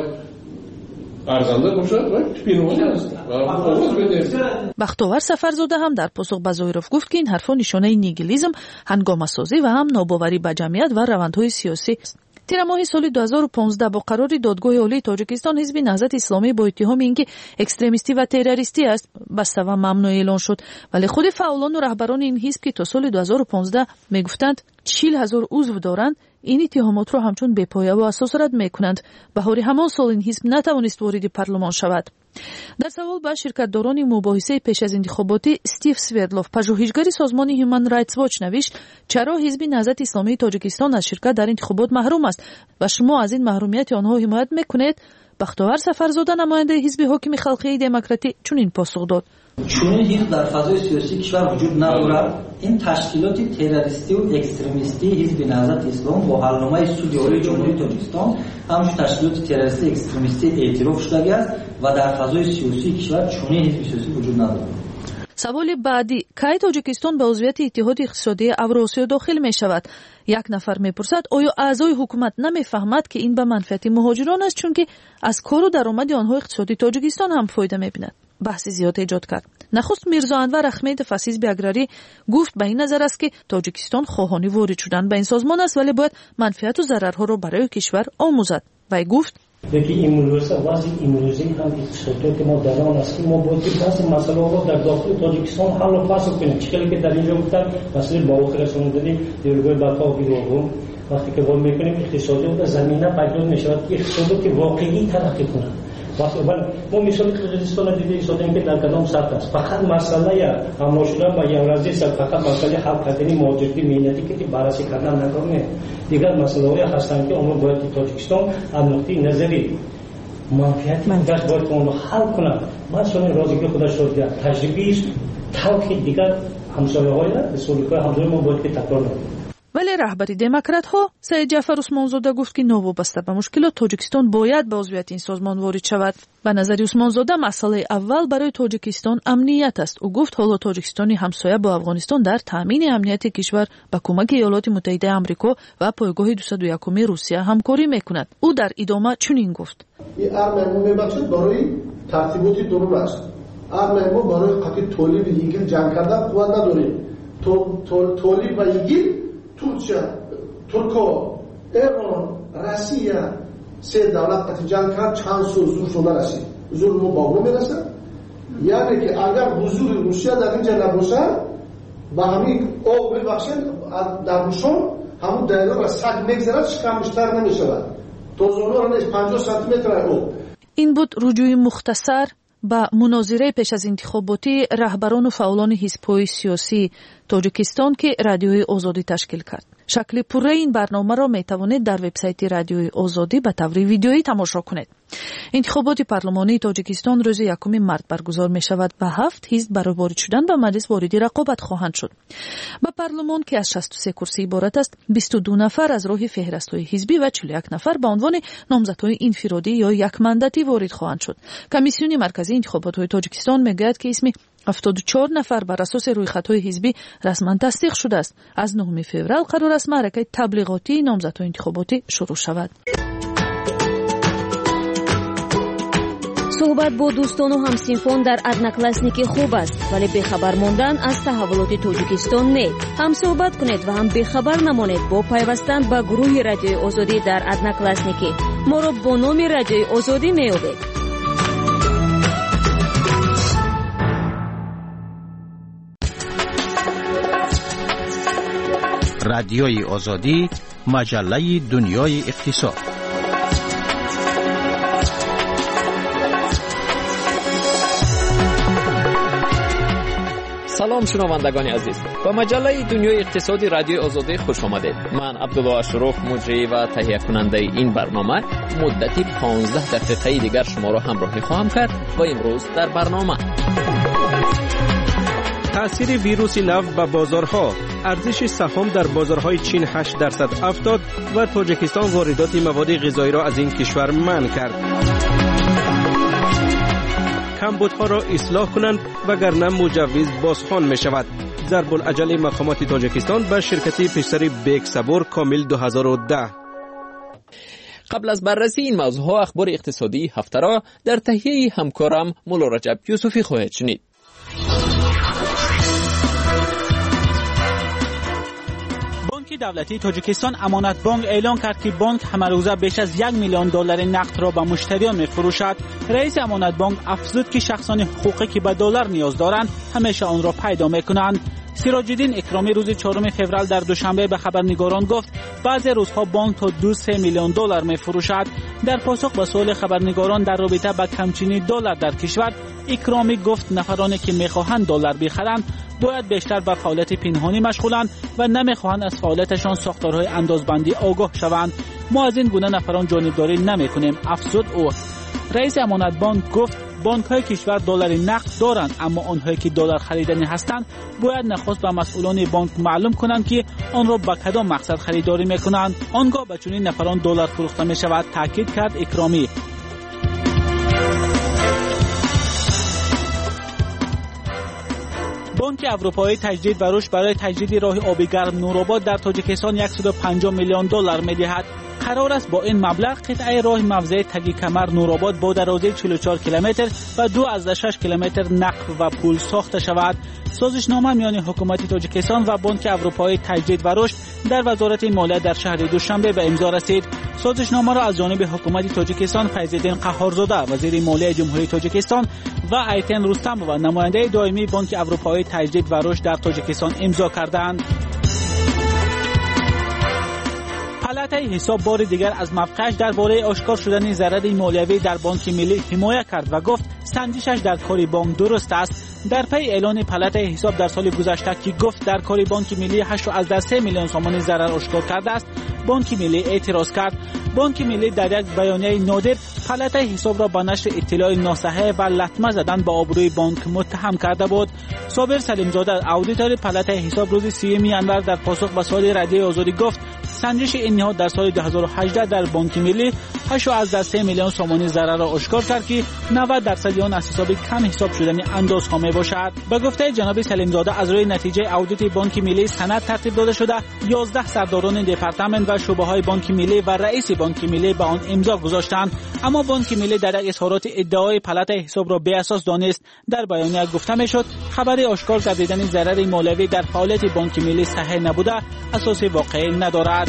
арзанда бошад вай пинҳонӣ аст. овоз медиҳем. бахтовар сафарзода ҳам дар посух ба зоиров гуфт ки ин ҳарфҳо нишонаи нигилизм, ҳангомасозӣ ва ҳам нобоварӣ ба ҷамъият ва равандҳои сиёсӣ аст. тирамоҳи соли ду ҳазору понздаҳ бо қарори додгоҳи олии тоҷикистон ҳизби наҳзати исломӣ бо иттиҳоми ин ки экстремистӣ ва террористӣ аст баста ва мамнӯъ эълон шуд. вале худи фаъолону раҳбарони ин ҳизб ки то соли ду ҳазору понздаҳ мегуфтанд чил ҳазор узв доранд, ин иттиҳомотро ҳамчун бепояву асосрад мекунанд. баҳори ҳамон сол ин ҳизб натавонист вориди парлумон шавад. дар савол ба ширкатдорони мубоҳисаи пеш аз интихоботӣ Стив Свердлов, пажӯҳиҷгари созмони Human Rights Watch навишт: чаро ҳизби наҳзати исломии тоҷикистон аз ширкат дар интихобот маҳрум аст ва шумо аз ин маҳрумияти онҳо ҳимоят мекунед? бахтовар сафарзода, намояндаи ҳизби ҳокими халқии демократӣ, чунин посух дод: чунин ҳизб дар фазои сиёсии кишвар вуҷуд надорад. ин ташкилоти террористию экстремистии ҳизби наҳзати ислом бо ҳалномаи суди олии ҷумҳурии тоҷикистон ҳамчун ташкилоти террористии экстремистӣ эътироф шудагиаст ва дар фазои сиёсии кишвар чунин ҳизби сиёсӣ вуҷуд надорад. саволи баъдӣ: кай тоҷикистон ба узвияти иттиҳоди иқтисодии Авроосиё дохил мешавад? як нафар мепурсад: оё аъзои ҳукумат намефаҳмад ки ин ба манфиати муҳоҷирон аст, чунки аз кору даромади онҳо иқтисоди тоҷикистон ҳам фоида мебинад? баҳси зиёд эҷод кард. нахуст Мирзо Анвар Ахмедов аз ҳизби аграрӣ гуфт ба ин назар аст ки Тоҷикистон хоҳони ворид шудан ба ин созмон аст, вале бояд манфиату зарарҳоро барои кишвар омӯзад. вай гуфт: یکی امروزه وضع امروزی هم اقتصادیات ما در آن است که ما باید بعضی مسائل را در داخل تاجیکستان حل و فصل کنیم. چیزی که در اینجا گفتن مسئله باور رساندنی نیروی برپا و بیرون وقتی که وام میکنیم اقتصادیات زمینه پیدا میشود که اقتصادیات واقعی ترقی کنند. وقتی ما مثال قرقیزستان دیده ایستادیم که در کدام سطح است. فقط مسئله حمله شدن و یوازی فقط مسئله حل کردن مهاجرتی مهنتی که بررسی کردن نکنه. دیگر مسائلی هستند که اون باید تاجیکستان از نقطه نظری منفعت منفعت باید اون رو حل کنه. مثلا رازیگی خودش رو دیگر تجربی است. تا دیگر همسایه‌های رسولی‌های همسایه ما باید که تکرار نکنه. вале раҳбари демократҳо Саид Ҷаъфар Усмонзода гуфт ки новобаста ба мушкилот Тоҷикистон бояд ба узвияти ин созмон ворид шавад. ба назари Усмонзода масъалаи аввал барои Тоҷикистон амният аст. ӯ гуфт ҳоло Тоҷикистони ҳамсоя бо Афғонистон дар таъмини амнияти кишвар ба кӯмаки Иёлоти Муттаҳидаи Амрико ва пойгоҳи дусаду якуми Русия ҳамкорӣ мекунад. ӯ дар идома чунин гуфт: ин армия мебахшад барои тартиботи дурун аст. армия мо барои қати толиби игил ҷанг кардан қувват надорем. толиб ва игил Турчия, Турко, Эрон, Россия се давлат қати ҷанг кард чанд сол зур шуда расид. Зур мо бовро мерасад. яъне ки агар ҳузури Русия дар инҷа набошад ба ҳамин об мебахшед дар нишон ҳамун дайраро саг мегзарад, шикам биштар намешавад. тозонора неш панҷоҳ сантиметр об. ин буд руҷуи мухтасар ба мунозираи пеш аз интихоботӣ раҳбарону фаъолони ҳизбҳои сиёсии Тоҷикистон ки Радиои Озодӣ ташкил кард. шакли пурраи ин барномаро метавонед дар вебсайти Радиои Озодӣ ба таври видеоӣ тамошо кунед. интихоботи парлумонии Тоҷикистон рӯзи якуми март баргузор мешавад ва ҳафт ҳизб барои ворид шудан ба маҷлис вориди рақобат хоҳанд шуд. ба парлумон ки аз шасту се курсӣ иборат аст, бисту ду нафар аз роҳи феҳрастҳои ҳизбӣ ва чилу як нафар ба унвони номзадҳои инфиродӣ ё якмандатӣ ворид хоҳанд шуд. комиссиони марказии интихоботҳои Тоҷикистон мегӯяд ки исми ҳафтоду чор нафар бар асоси рӯйхатҳои ҳизбӣ расман тасдиқ шудааст. аз нӯҳуми феврал қарор аст маъракаи таблиғотии номзадҳои интихоботӣ шурӯъ шавад. суҳбат бо дӯстону ҳамсинфон дар одноклассники хуб аст, вале бехабар мондан аз таҳаввулоти Тоҷикистон не. ҳам суҳбат кунед ва ҳам бехабар намонед бо пайвастан ба гурӯҳи Радиои Озодӣ дар одноклассники. моро бо номи Радиои Озодӣ меёбед. رادیوی آزادی، مجله دنیای اقتصاد. سلام شنوندگان عزیز، به مجله دنیای اقتصادی رادیو آزادی خوش آمدید. من عبدالله اشرف، مجری و تهیه کننده این برنامه، مدتی پانزده دقیقه دیگر شما را همراهی خواهم کرد و امروز در برنامه تأثیر ویروس نو به بازارها، ارزش سهام در بازارهای چین هشت درصد افتاد و تاجیکستان واردات مواد غذایی را از این کشور منع کرد. کمبودها را اصلاح کنند وگرنه مجوز بازخوان می شود. ضرب العجل مقامات تاجیکستان به شرکت پیشتر بیک صبور کامل دو هزار و ده. قبل از بررسی این موضوع اخبار اقتصادی هفته را در تهیه همکارم مولا رجب یوسفی خواهید شنید. بانک دولتی تاجیکستان امانت بانک اعلام کرد که بانک همه روزه بیش از یک میلیون دلار نقد را به مشتریان می‌فروشد. رئیس امانت بانک افزود که شخصان حقوقی که به دلار نیاز دارند همیشه آن را پیدا می‌کنند. سراج الدین اکرامی روز چهارم فوریه در دوشنبه به خبرنگاران گفت بعضی روزها بانک تا دو سه میلیون دلار می‌فروشد. در پاسخ به سوال خبرنگاران در رابطه با کمچینی دلار در کشور، اکرامی گفت نفرانی که می‌خواهند دلار بخرند باید بیشتر به فعالیت پنهانی مشغولند و نمی‌خواهند از فعالیتشان ساختارهای اندازبندی آگاه شوند. ما از این گونه نفران جانبداری نمی‌کنیم، افزود او. رئیس امانت بانک گفت بانک‌های کشور دلار نقد دارند، اما آنهایی که دلار خریدنی هستند باید نخست به مسئولان بانک معلوم کنند که آن را به کدام مقصد خریداری می‌کنند. آنگاه به چنین نفران دلار فروخته می‌شود، تاکید کرد اکرامی. بانک اروپایی تجدید و رشد برای تجدید راه آب گرم نورآباد در تاجیکستان صد و پنجاه میلیون دلار می‌دهد. قرار است با این مبلغ قطعه راه موزه تگی کمر نورآباد با درازی چهل و چهار کیلومتر و دو ممیز شش کیلومتر نقب و پل ساخته شود. سازشنامه میان حکومت تاجیکستان و بانک اروپایی تجدید و رشد در وزارت مالیه در شهر دوشنبه به امضا رسید. سازشنامه را از جانب حکومت تاجیکستان فیض‌الدین قهارزاده وزیر مالیه جمهوری تاجیکستان و ایتن رستم و نماینده دائمی بانک اروپایی تجدید و رشد در تاجیکستان امضا کردند. پالاتای حساب بار دیگر از موقعش درباره آشکار شدن ضرر مالیوی در بانک ملی حمایت کرد و گفت سنجشش در کار بانک درست است. در پی اعلان پالاتای حساب در سال گذشته که گفت در کار بانک ملی هشت و سه میلیون سوم ضرر آشکار کرده است، بانک ملی اعتراض کرد. بانک ملی در یک بیانیه نادر پالاتای حساب را به نشر اطلاع ناصحیح و لطمه زدن به آبروی بانک متهم کرده بود. صابر سلیمزاده اودیتور پالاتای حساب روز سیوم ژانویه در پاسخ به سوال رادیو آزادی گفت سنجش این نهاد در سال دو هزار و هجده در بانک ملی هشت و سه میلیون سوم ضرر را آشکار کرد که نود درصد آن از حساب کم حساب شدن اندازها می باشد. به گفته جناب سلیمزاده از روی نتیجه اودیت بانک ملی سند ترتیب داده شده، یازده سرداران دپارتمان و شعبه های بانک ملی و رئیس بانک ملی به آن امضا گذاشتند، اما بانک ملی در یک اظهارات ادعای پالاتای حساب را بی اساس دانست. در بیانیه گفته میشد خبر آشکار گردیدن ضرر مالیوی در فعالیت بانک ملی صحیح نبوده، اساس واقعی ندارد.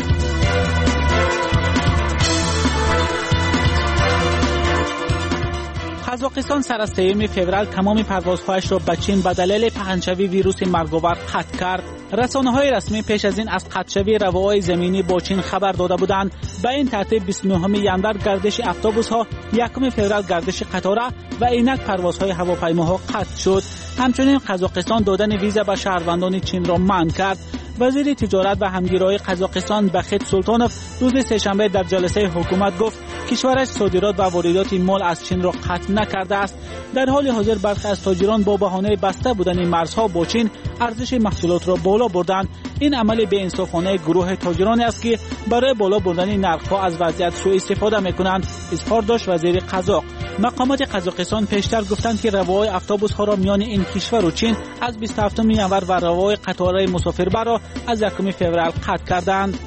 قزاقستان سر از سوم فوریه تمام پروازهایش را به چین به دلیل پهنشوی ویروس مرگاور قطع کرد. رسانه‌های رسمی پیش از این از قطع‌شوی رواهای زمینی با چین خبر داده بودند. به این ترتیب بیست و نهم ژانویه گردش اتوبوس‌ها، یکم فوریه گردش قطاره و اینک پروازهای هواپیماها قطع شد. همچنین قزاقستان دادن ویزا به شهروندان چین را منع کرد. وزیر تجارت و همگرایی قزاقستان بخت سلطانوف روز سه‌شنبه در جلسه حکومت گفت کشورش صادرات و واردات مال از چین را قطع نکرده است. در حال حاضر برخی از تاجران با بهانه بسته بودن مرزها با چین ارزش محصولات را بالا بردند. این عمل بی‌انصافانه گروه تاجرانی است که برای بالا بردن نرخ‌ها از وضعیت سوء استفاده می‌کنند، اظهار داشت وزیر قزاق. مقامات قزاقستان پیشتر گفتند که رواهای اتوبوس‌ها را میان این کشور و چین از بیست و هفتم ژانویه و رواهای قطار مسافربر را از یکم فوریه قطع کردند.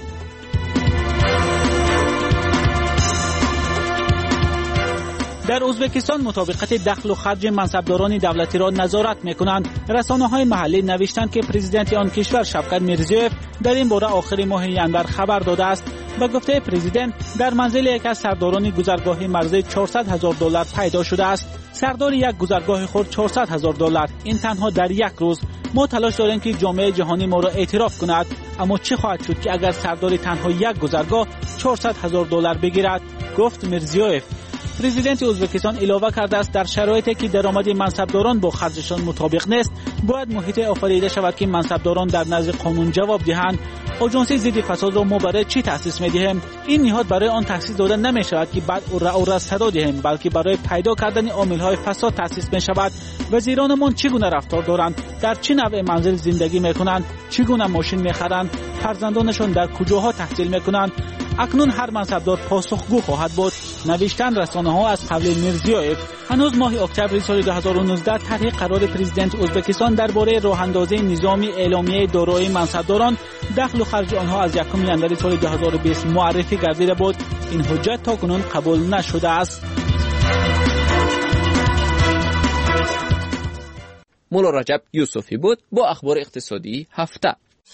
در ازبکستان مطابقت دخل و خرج منصبداران دولتی را نظارت می‌کنند. رسانه‌های محلی نوشتند که پرزیدنت آن کشور شوکت میرزیوف در این باره آخر ماه ژانویه خبر داده است. به گفته پرزیدنت در منزل یک از سرداران گذرگاه مرزی چهارصد هزار دلار پیدا شده است. سردار یک گذرگاه خرد چهارصد هزار دلار، این تنها در یک روز. ما تلاش داریم که جامعه جهانی ما را اعتراف کند، اما چه خواهد شد که اگر سردار تنها یک گذرگاه چهارصد هزار دلار بگیرد، گفت میرزیوف. پرزیدنت ازبکستان علاوه کرده است در شرایطی که درآمد منصبداران با خرجشان مطابق نیست، باید محیط آفریده شود که منصبداران در نزد قانون جواب دهند. آژانس ضد فساد را ما برای چی تأسیس می‌دهیم؟ این نهاد برای آن تأسیس داده نمی‌شود که بعد او را او را صدا دهیم، بلکه برای پیدا کردن عامل‌های فساد تأسیس می‌شود. وزیرانمان چگونه رفتار دارند؟ در چه نوع منزل زندگی می‌کنند؟ چگونه ماشین می‌خرند؟ فرزندانشان در کجاها تحصیل می‌کنند؟ اکنون هر منصبدار پاسخگو خواهد بود. نوشتن رسانه‌ها از قبل میرزیایف. هنوز ماه اکتبر سال دو هزار و نوزده طرح قرار پرزیدنت ازبکستان درباره راه‌اندازی نظام اعلامیه دارایی منصبداران، دخل و خرج آنها از یکم ژانویه سال دو هزار و بیست معرفی گردیده بود. این حجت تاکنون قبول نشده است. مولا رجب یوسفی بود با اخبار اقتصادی هفته.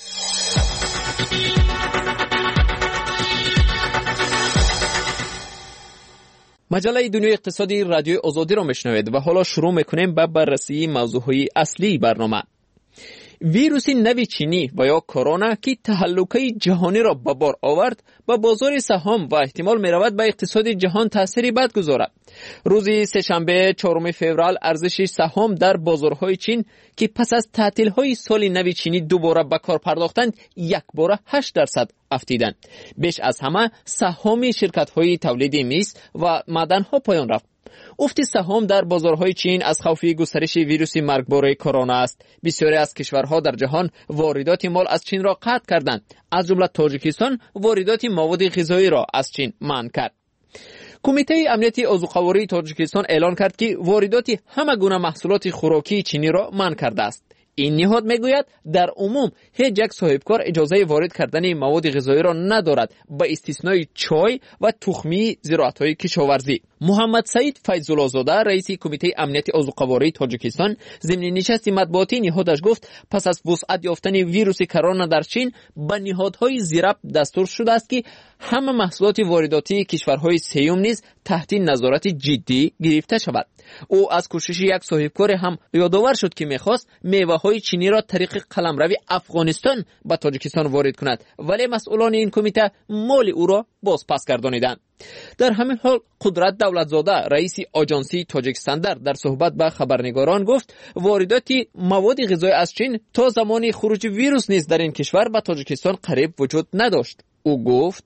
مجله دنیای اقتصادی رادیوی آزادی را میشنوید و حالا شروع میکنیم به بررسی موضوعهای اصلی برنامه. ویروس نوی چینی و یا کرونا که تهلکه جهانی را به بار آورد، به بازار سهام و احتمال می رود به اقتصاد جهان تأثیری بد گذارد. روز سه‌شنبه چهارم فوریه ارزش سهام در بازارهای چین که پس از تعطیل‌های سال نو چینی دوباره به کار پرداختند، یک باره هشت درصد افزایدند. بیش از همه سهام شرکت‌های تولید میز و معدن‌ها پایان رفت. افت سهام در بازارهای چین از خوف گسترش ویروس مرگبار کرونا است. بسیاری از کشورها در جهان واردات مال از چین را قطع کردند. از جمله تاجیکستان واردات مواد غذایی را از چین منع کرد. کمیته امنیت عضوقواری تاجیکستان اعلان کرد که واردات همه گونه محصولات خوراکی چینی را منع کرده است. این نهاد میگوید در عموم هیچ یک صاحبکار اجازه وارد کردن مواد غذایی را ندارد، با استثنای چای و تخمی زراعت‌های کشاورزی. محمد سعید فیض‌الله زاده رئیس کمیته امنیت عضوقواری تاجیکستان ضمن نشست مطبوعاتی نهادش گفت پس از وسعت یافتن ویروس کرونا در چین به نهادهای زیرب دستور شده است که همه محصولات وارداتی کشورهای سیوم نیز تحت نظارت جدی گرفته شود. او از کوشش یک صاحبکار هم یادآور شد که می‌خواست میوه‌های چینی را طریق قلمرو افغانستان به تاجیکستان وارد کند، ولی مسئولان این کمیته مال او را باز پس گردانیدند. در همین حال قدرت دولتزاده رئیس آژانسی تاجیکستان در صحبت با خبرنگاران گفت واردات مواد غذایی از چین تا زمان خروج ویروس نیز در این کشور به تاجیکستان قریب وجود نداشت. او گفت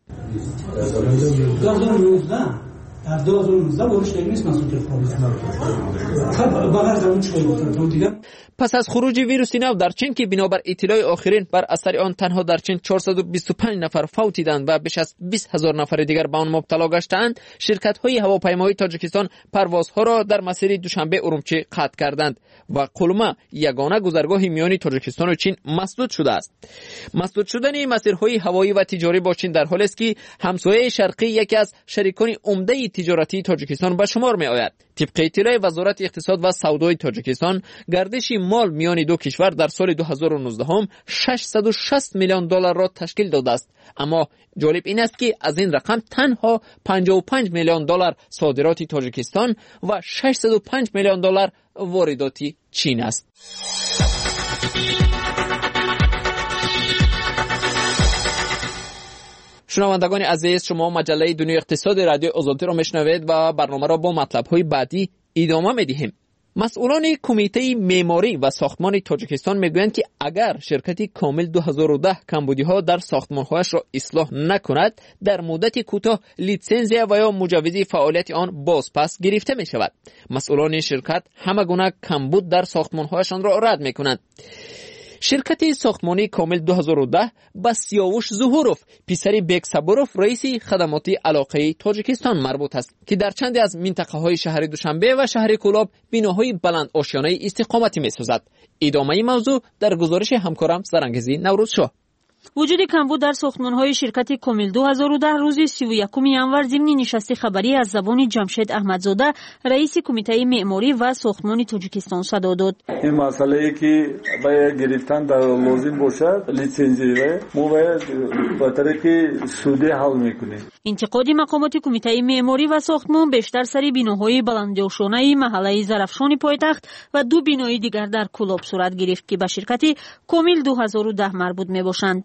در دو هزار و نوزده بارش نیست مسئول خواهد. پس از خروج ویروس نو در چین که بنابر اطلاع آخرین بر اثر آن تنها در چین چهارصد و بیست و پنج نفر فوت دیدند و بیش از بیست هزار نفر دیگر به آن مبتلا گشتند، شرکت‌های هواپیمایی تاجیکستان پروازها را در مسیر دوشنبه ارومچی قطع کردند و قلمه یگانه گذرگاه میانی تاجیکستان و چین مسدود شده است. مسدود شدن مسیرهای هوایی و تجاری با چین در حالی است که همسایه شرقی یکی از شریکان عمده تجارتی تاجیکستان به شمار می آید. طبق اطلاع وزارت اقتصاد و سودای تاجیکستان، گردش مال میان دو کشور در سال دو هزار و نوزده هم ششصد و شصت میلیون دلار را تشکیل داده است. اما جالب این است که از این رقم تنها پنجاه و پنج میلیون دلار صادرات تاجیکستان و ششصد و پنج میلیون دلار واردات چین است. شنوندگان عزیز، شما مجله دنیای اقتصاد رادیو آزادی را میشنوید و برنامه را با مطلب‌های بعدی ادامه میدهیم. مسئولان کمیته معماری و ساختمان تاجیکستان میگویند که اگر شرکت کامل دو هزار و ده کمبودی‌ها در ساختمان‌هایش را اصلاح نکند، در مدت کوتاه لیسانس و یا مجوز فعالیت آن بازپس گرفته می‌شود. مسئولان شرکت همه گونه کمبود در ساختمان‌هایشان را رد می‌کنند. شرکت ساختمانی کامل دو هزار و ده با سیاوش ظهوروف پسر بیگ صبوروف رئیس خدمات علاقه تاجیکستان مربوط است که در چند از منطقه های شهر دوشنبه و شهر کولاب بناهای بلند آشیانه استقامتی می‌سازد. ادامه موضوع در گزارش همکارم زرنگزی نوروزشاه. وجود کمبود در ساختمان‌های شرکت کامل دو هزار و ده روز سی و یکم ژانویه ضمن نشست خبری از زبان جمشید احمدزاده رئیس کمیته معماری و ساختمان تاجیکستان صدا داد. این مسئله که باید گرفتن در لازم باشد لیسانس ما باید به طریق سودی حل میکنیم. انتقاد مقامات کمیته معماری و ساختمان بیشتر سر بناهای بلندآشیانه محله ظرفشان پایتخت و دو بنای دیگر در کولاب صورت گرفت که به شرکت کامل دو هزار و ده مربوط میباشند.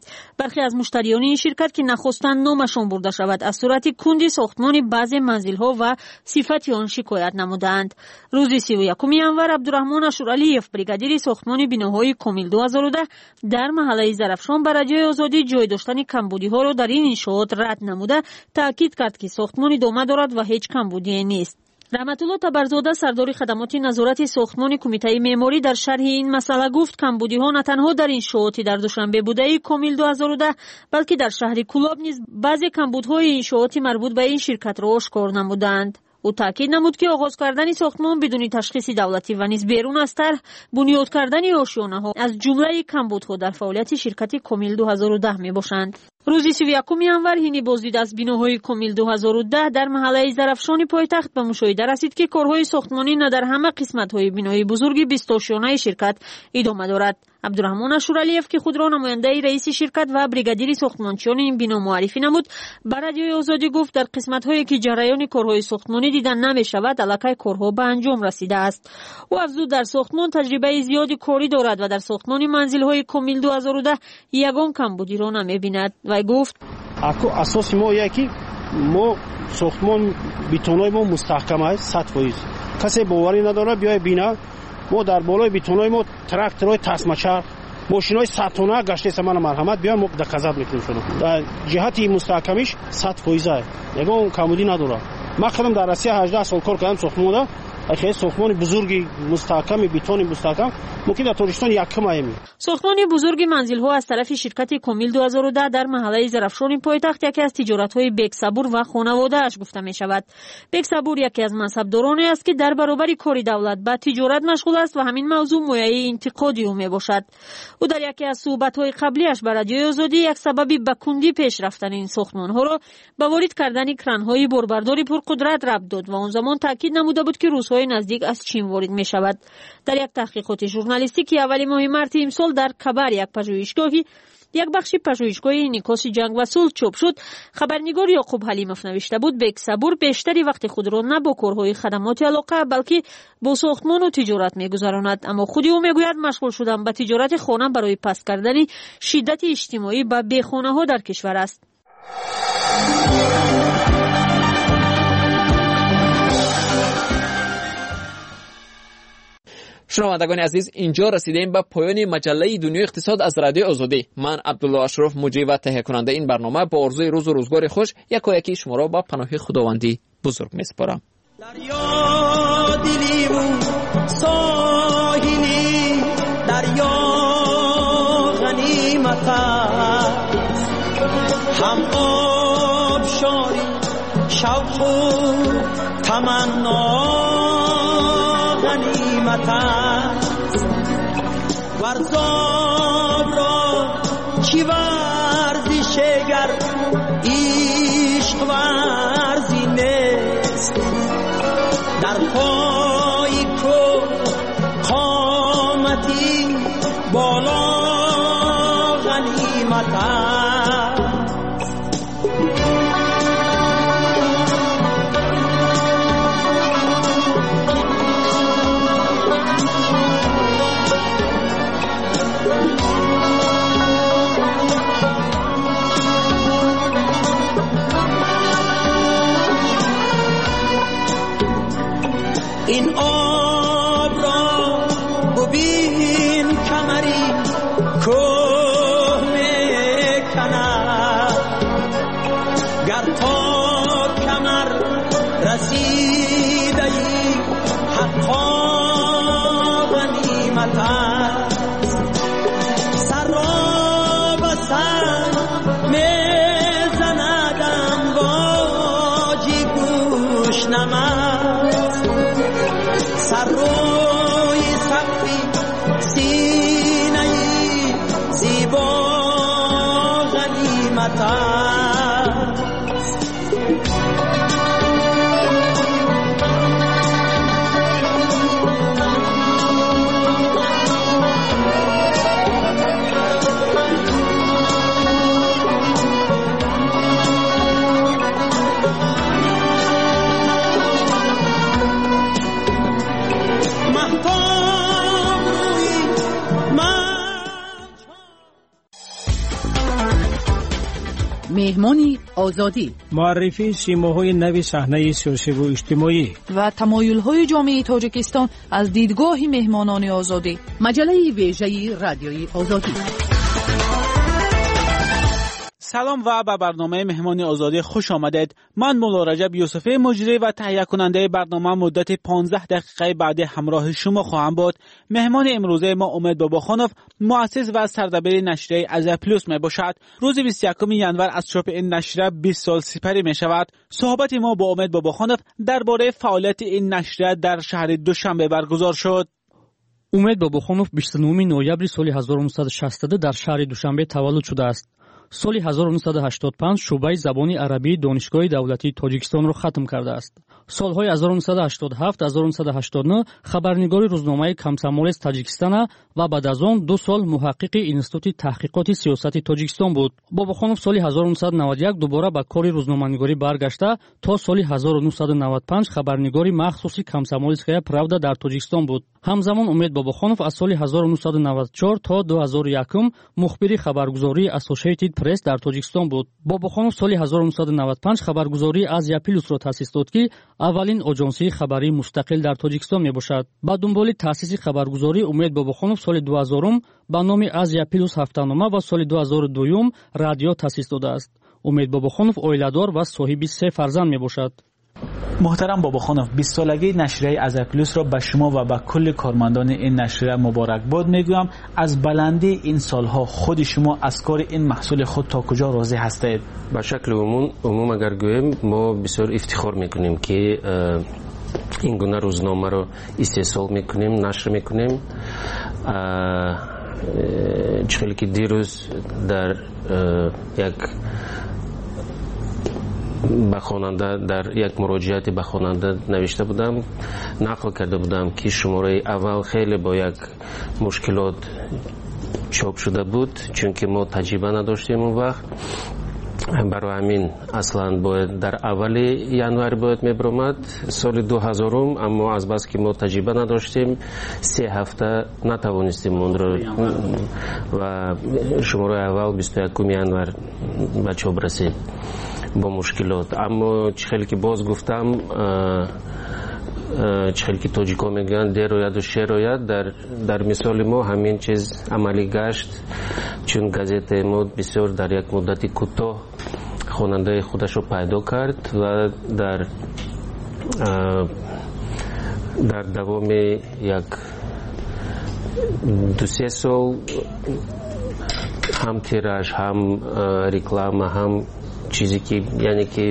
برخی از مشتریان این شرکت که نخواستند نامشان برده شود از صورت کندی ساختمان بعضی منزل‌ها و صفت آن شکایت نمودند. روز سی و یکم январ عبدالرحمن اشورعلیف بریگادیر ساختمان بناهای کامل دو هزار و ده در محله زرافشان بر رادیوی آزادی جای داشتن کمبودی‌ها را در این انشاءات رد نموده تاکید کرد که ساختمان ادامه دارد و هیچ کمبودی نیست. رحمتالله تبرزاده سردار خدمات نظارت ساختمان کمیته معماری در شرح این مسئله گفت کمبودی‌ها نه تنها در انشاءات در دوشنبه بوده کامل دو هزار و ده بلکه در شهر کولاب نیز بعضی کمبودهای انشاءات مربوط به این شرکت را آشکار نمودند. او تاکید نمود که آغاز کردن ساختمان بدون تشخیص دولتی و نیز بیرون از طرح بنیاد کردن آشیانه‌ها از جمله کمبودها در فعالیت شرکت کامل دو هزار و ده میباشند. روز سی و یکم январ هینی بازدید از بناهای کامل دو هزار و ده در محله زرافشان پایتخت به مشاهده رسید که کارهای ساختمانی نه در همه قسمت‌های بنای بزرگ بیست آشیانه شرکت ادامه دارد. عبدالرحمن اشورعلیف که خود را نماینده رئیس شرکت و بریگادیر ساختمانچیان این بنا معرفی نمود بر رادیوی آزادی گفت در قسمت‌هایی که جریان کارهای ساختمانی دیدن نمی‌شود الکی کارها به انجام رسیده است. او افزود در ساختمان تجربه زیادی کاری دارد و در ساختمان منزل‌های کامل دو هزار و ده یگان کمبودی را نمی‌بیند. و گفت اكو اساس ما یکی ما ساختمان بتونای ما مستحکم است صد فیصد. کسی باوری نداره بیای بینا ما در بالای بتونای ما تراکتورای تسمه‌چرخ ماشینای صد تونه گشته سامان مرحمت بیان ما دقت میکنیم شروع در جهتی مستحکمیش صد فیصد است. نگاه کمبودی نداره. ما خودم در روسیه هجده سال کار کردم ساختمان اخی ساختمان بزرگی مستحکم بتون مستحکم ممکن در تاجیکستان یکم ایمی. ساختمان بزرگ منزل‌ها از طرف شرکت کامل دو هزار و ده در محله زرافشان پایتخت یکی از تجارت‌های بیگ صبور و خانواده‌اش گفته می‌شود. بیگ صبور یکی از منصبدارانی است که در برابر کار دولت با تجارت مشغول است و همین موضوع مایه انتقادی او میباشد. او در یکی از صحبت‌های قبلیش بر رادیوی آزادی یک سبب به کندی پیش رفتن این ساختمان‌ها را به وارد کردن کران‌های باربرداری پرقدرت ربط داد و آن زمان تاکید نموده بود که روزهای نزدیک از چین وارد می‌شود. در یک تحقیقات ژورنالیستیکی اولی ماه مارس امسال در کبر یک پژوهشگاهی یک بخش پژوهشگاه انعکاس جنگ و صلح چاپ شد. خبرنگار یعقوب حلیمов نوشته بود بیگ صبور بیشتری وقت خود را نه با کارهای خدمات علاقه بلکه با ساختمان و تجارت می‌گذراند، اما خودی او میگوید مشغول شدن به تجارت خانه برای پس کردن شدت اجتماعی به بیخانه‌ها در کشور است. شنوندگان عزیز، اینجا رسیدیم به پایان مجله دنیای اقتصاد از رادیو آزادی. من عبدالله اشرف مجری و تهیه کننده این برنامه با آرزوی روز و روزگار خوش یکایکی شما را با پناه خداوندی بزرگ میسپارم. دریا دلیمون ساحلی دریا غنیمت است، هم آبشاری شوق و تمنا غنیمت است. ورزاب را چی ورزشگر عشق ورزی نیست، در پای کو قامتی بالا غنیمت است. این آب را ببین کمری کوه میکند، گر تا کمر رسیده ای حقا غنیمت است. سر را به سر میزندم باجی گوش نمد، سر روی سقفی سینه زیبا غنیمت است. مهمان آزادی، معرفی سیماهای نوی صحنه سیاسی و اجتماعی و تمایل‌های جامعه تاجیکستان از دیدگاه مهمانان آزادی. مجله ویژه رادیوی آزادی. سلام و به برنامه مهمان آزادی خوش آمدید. من مولا رجب یوسفی مجری و تهیه کننده برنامه مدت پانزده دقیقه بعد همراه شما خواهم بود. مهمان امروزه ما امید باباخانوف، مؤسس و سردبیر نشریه از پلوس می باشد. روز بیست و یکم ژانویه از چاپ این نشریه بیست سال سپری می شود. صحبت ما با امید باباخانوف درباره فعالیت این نشریه در شهر دوشنبه برگزار شد. امید باباخانوف بیست و نه نوامبر سال هزار و نهصد و شصت دو در شهر دوشنبه تولد شده است. سال هزار و نهصد و هشتاد و پنج شعبه زبان عربی دانشگاه دولتی تاجیکستان را ختم کرده است. سالهای هزار و نهصد و هشتاد و هفت هزار و نهصد و هشتاد و نه خبرنگار روزنامه کامسомолец تاجیکستان و بعد از آن دو سال محقق اینستیتوت تحقیقات سیاسی تاجیکستان بود. باباخانوف سال هزار و نهصد و نود و یک دوباره به کار روزنامه‌نگاری برگشته تا سال هزار و نهصد و نود و پنج خبرنگاری مخصوصی کامسомолецкая правда در تاجیکستان بود. همزمان امید باباخانوف از سال هزار و نهصد و نود و چهار تا دو هزار و یک مخبر خبرگزاری Associated Press در تاجیکستان بود. باباخانوف سال هزار و نهصد و نود و پنج خبرگزاری آزیا پلوس را تأسیس داد که اولین آژانسی خبری مستقل در تاجیکستان می باشد. با دنبال تأسیس خبرگزاری امید باباخانوف سال دو هزار با نام آزیا پلوس هفته‌نامه و سال دو هزار و دو رادیو تأسیس داده است. امید باباخانوف عائله‌دار و صاحب سه فرزند می باشد. محترم باباخانوف، بیست سالگی نشریه از پلوس را به شما و به کل کارمندان این نشریه مبارک باد میگویم. از بلندی این سالها خود شما از کار این محصول خود تا کجا راضی هستید؟ به شکل عموم عموم اگر گویم ما بسیار افتخار میکنیم که این گونه روزنامه را استحصال میکنیم، نشر میکنیم. چخیلی که دیروز در یک به خواننده در یک مراجعاتی به خواننده نوشته بودم، نقل کرده بودم که شماره اول خیلی با یک مشکلات چاپ شده بود چون که ما تجربه نداشتیم اون وقت. برای همین اصلا باید در اول ژانویه باید میبرامد سال دو هزار، اما از بس که ما تجربه نداشتیم سه هفته نتوانستیم اون رو و شماره اول بیست و یکم ژانویه به چاپ رسید با مشکلات. اما چخیلی که باز گفتم چخیلی که تاجیکا میگن در روید و شیر روید، در, در مثال ما همین چیز عملی گشت چون گازت ما بسیار در یک مدت کوتاه خواننده خودش رو پیدا کرد و در در دوام یک دو سه سال هم تیراژ هم رکلام هم چیزی که یعنی که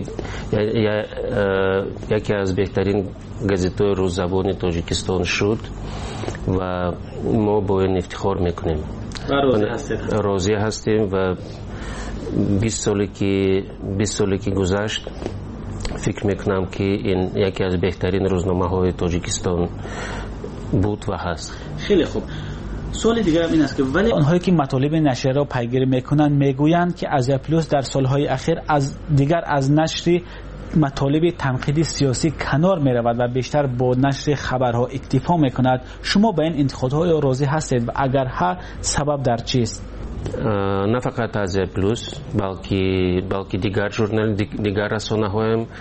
یکی از بهترین گازت‌های روززبان تاجیکستان شد و ما با این افتخار میکنیم. راضی هستیم. راضی هستیم و بیست سالی که بیست سالی که گذشت فکر میکنم که این یکی از بهترین روزنامه‌های تاجیکستان بود و هست. خیلی خوب. سوال دیگر این است که ولی آنهایی که مطالب نشریه را پیگیری میکنند میگویند که آزیا پلوس در سالهای اخیر از دیگر از نشر مطالب تنقیدی سیاسی کنار میرود و بیشتر با نشر خبرها اکتفا میکند. شما به این انتقادهای راضی هستید و اگر ها سبب در چیست؟ نه فقط آزیا پلوس بلکه بلکه دیگر ژورنال دیگر رسانه‌ها هم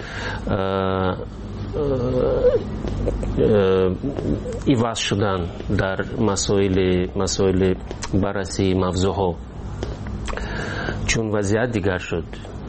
ایواز شدن در مسائل مسائل بررسی موضوعها چون وضعیت دیگر شد،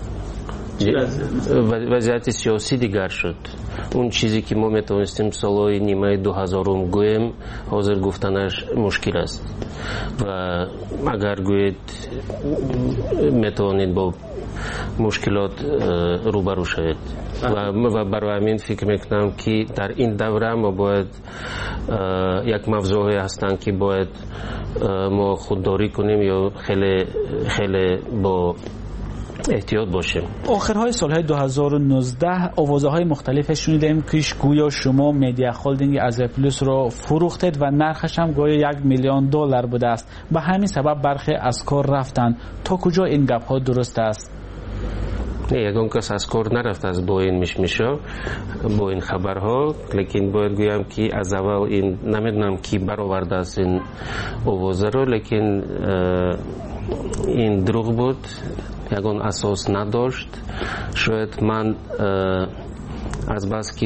وضعیت سیاسی دیگر شد. اون چیزی که ما میتونستیم سالهای نیمه دو هزارم گویم حاضر گفتنش مشکل است و اگر گوید میتونید با مشکلات روبرو شوید و برای همین فکر میکنم که در این دوره ما باید یک موضوعی هستند که باید ما خودداری کنیم یا خیلی خیلی با احتیاط باشیم. آخرهای سالهای دو هزار و نوزده آوازهای مختلف شنیدیم که گویا شما میدیا هولدینگ آزیا پلوس را فروختید و نرخش هم گویا یک میلیون دلار بوده است. به همین سبب برخی از کار رفتند. تا کجا این گپ ها درست است؟ نه، یگان کس از کار نرفت از با این مشمشا با این خبرها، لیکن باید گویم که از اول این نمیدونم کی برآورده است این آوازه رو، لیکن این دروغ بود. ягон асос надошт. Шояд ман аз бас ки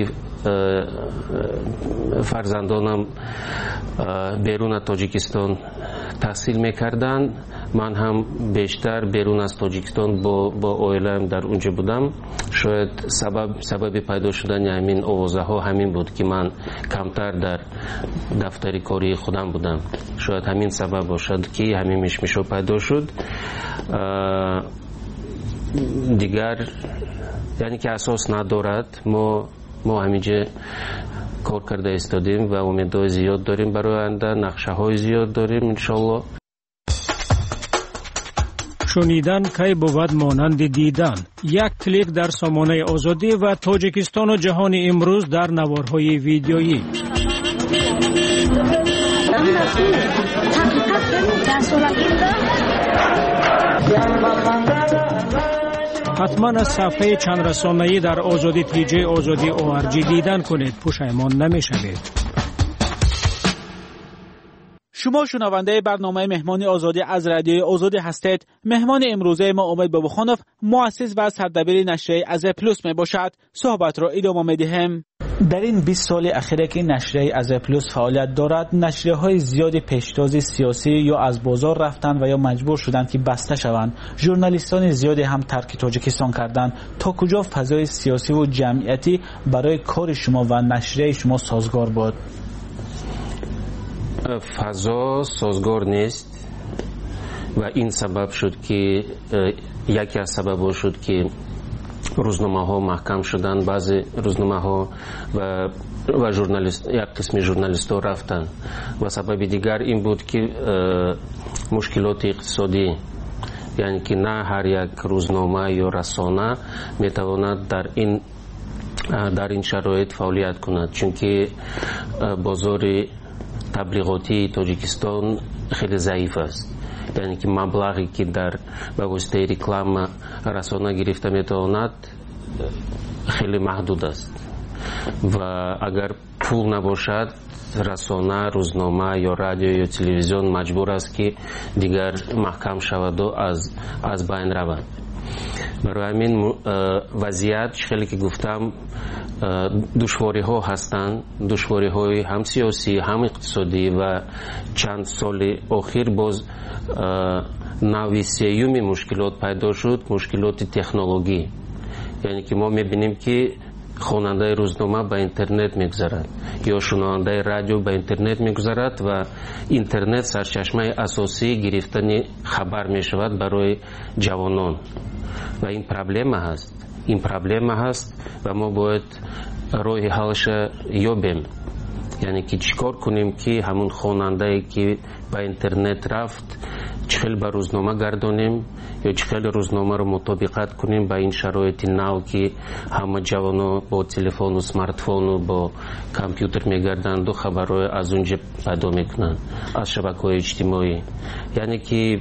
фарзандонам беруна Тоҷикистон таҳсил мекарданд, ман ҳам бештар берун аз Тоҷикистон бо оилаам дар унҷа будам. Шояд сабаби пайдо шудани ҳамин овозаҳо ҳамин буд ки ман камтар дар дафтари кории худам будам. Шояд ҳамин сабаб бошад ки ҳамин мишмишо пайдо шуд. дигар яъне ки асос надорад. мо мо ҳаминҷа кор карда истодем ва умедҳои зиёд дорем барои оянда, нақшаҳои зиёд дорем иншоалло. шунидан кай бувад монанди дидан. Як клик дар сомонаи озодӣ ва Тоҷикистону ҷаҳони имрӯз дар наворҳои видеоӣ. ҳатман аз сафҳаи чандрасонаӣ дар озоди тиҷаи озодӣ о ар ҷи дидан кунед, пушаймон намешавед. شما شنونده برنامه مهمان آزادی از رادیوی آزادی هستید. مهمان امروزه ما امید بابخانوف مؤسس و سردبیر نشریه از پلوس می باشد. صحبت را ادامه می دهیم. در این بیست سال اخیره که نشریه از پلوس فعالیت دارد، نشریه های زیادی پیشتاز سیاسی یا از بازار رفتند و یا مجبور شدند که بسته شوند. ژورنالیستان زیادی هم ترک تاجیکستان کردند. تا کجا فضای سیاسی و جمعیتی برای کار شما و نشریه شما سازگار بود؟ فضا سازگار نیست و این سبب شد که یکی از سبب شد که روزنامه ها محکم شدن. بعضی روزنامه ها و و ژورنالیست یک قسم ژورنالیست ها رفتن و سبب دیگر این بود که مشکلات اقتصادی، یعنی که نه هر یک روزنامه یا رسانه میتواند در این در این شرایط فعالیت کند، چون که بازار تبلیغاتی تاجیکستان خیلی ضعیف است. یعنی که مبلغی که در به واسطه رکلام رسانه گرفته میتواند خیلی محدود است و اگر پول نباشد رسانه، روزنامه یا رادیو یا تلویزیون مجبور است که دیگر محکم شود و از از بین رود. برای همین وضعیت خیلی که گفتم دشواری ها هستند، دشواری های هم سیاسی هم اقتصادی و چند سال اخیر باز نوع سیوم مشکلات پیدا شد، مشکلات تکنولوژی. یعنی که ما میبینیم که خواننده روزنامه به اینترنت میگذرد یا شنونده رادیو به اینترنت میگذرد و اینترنت سرچشمه اساسی گرفتن خبر میشود برای جوانان و این پرابلم هست. این پرابلم هست و ما باید راه حلش یابیم. یعنی که چیکار کنیم که همون خواننده که به اینترنت رفت چخیل به روزنامه گردانیم یا چخیل روزنامه رو مطابقت کنیم با این شرایط نو که همه جوانا با تلفن و سمارتفون و با کامپیوتر میگردند و خبرهای از اونجا پیدا میکنند از شبکه‌های اجتماعی. یعنی که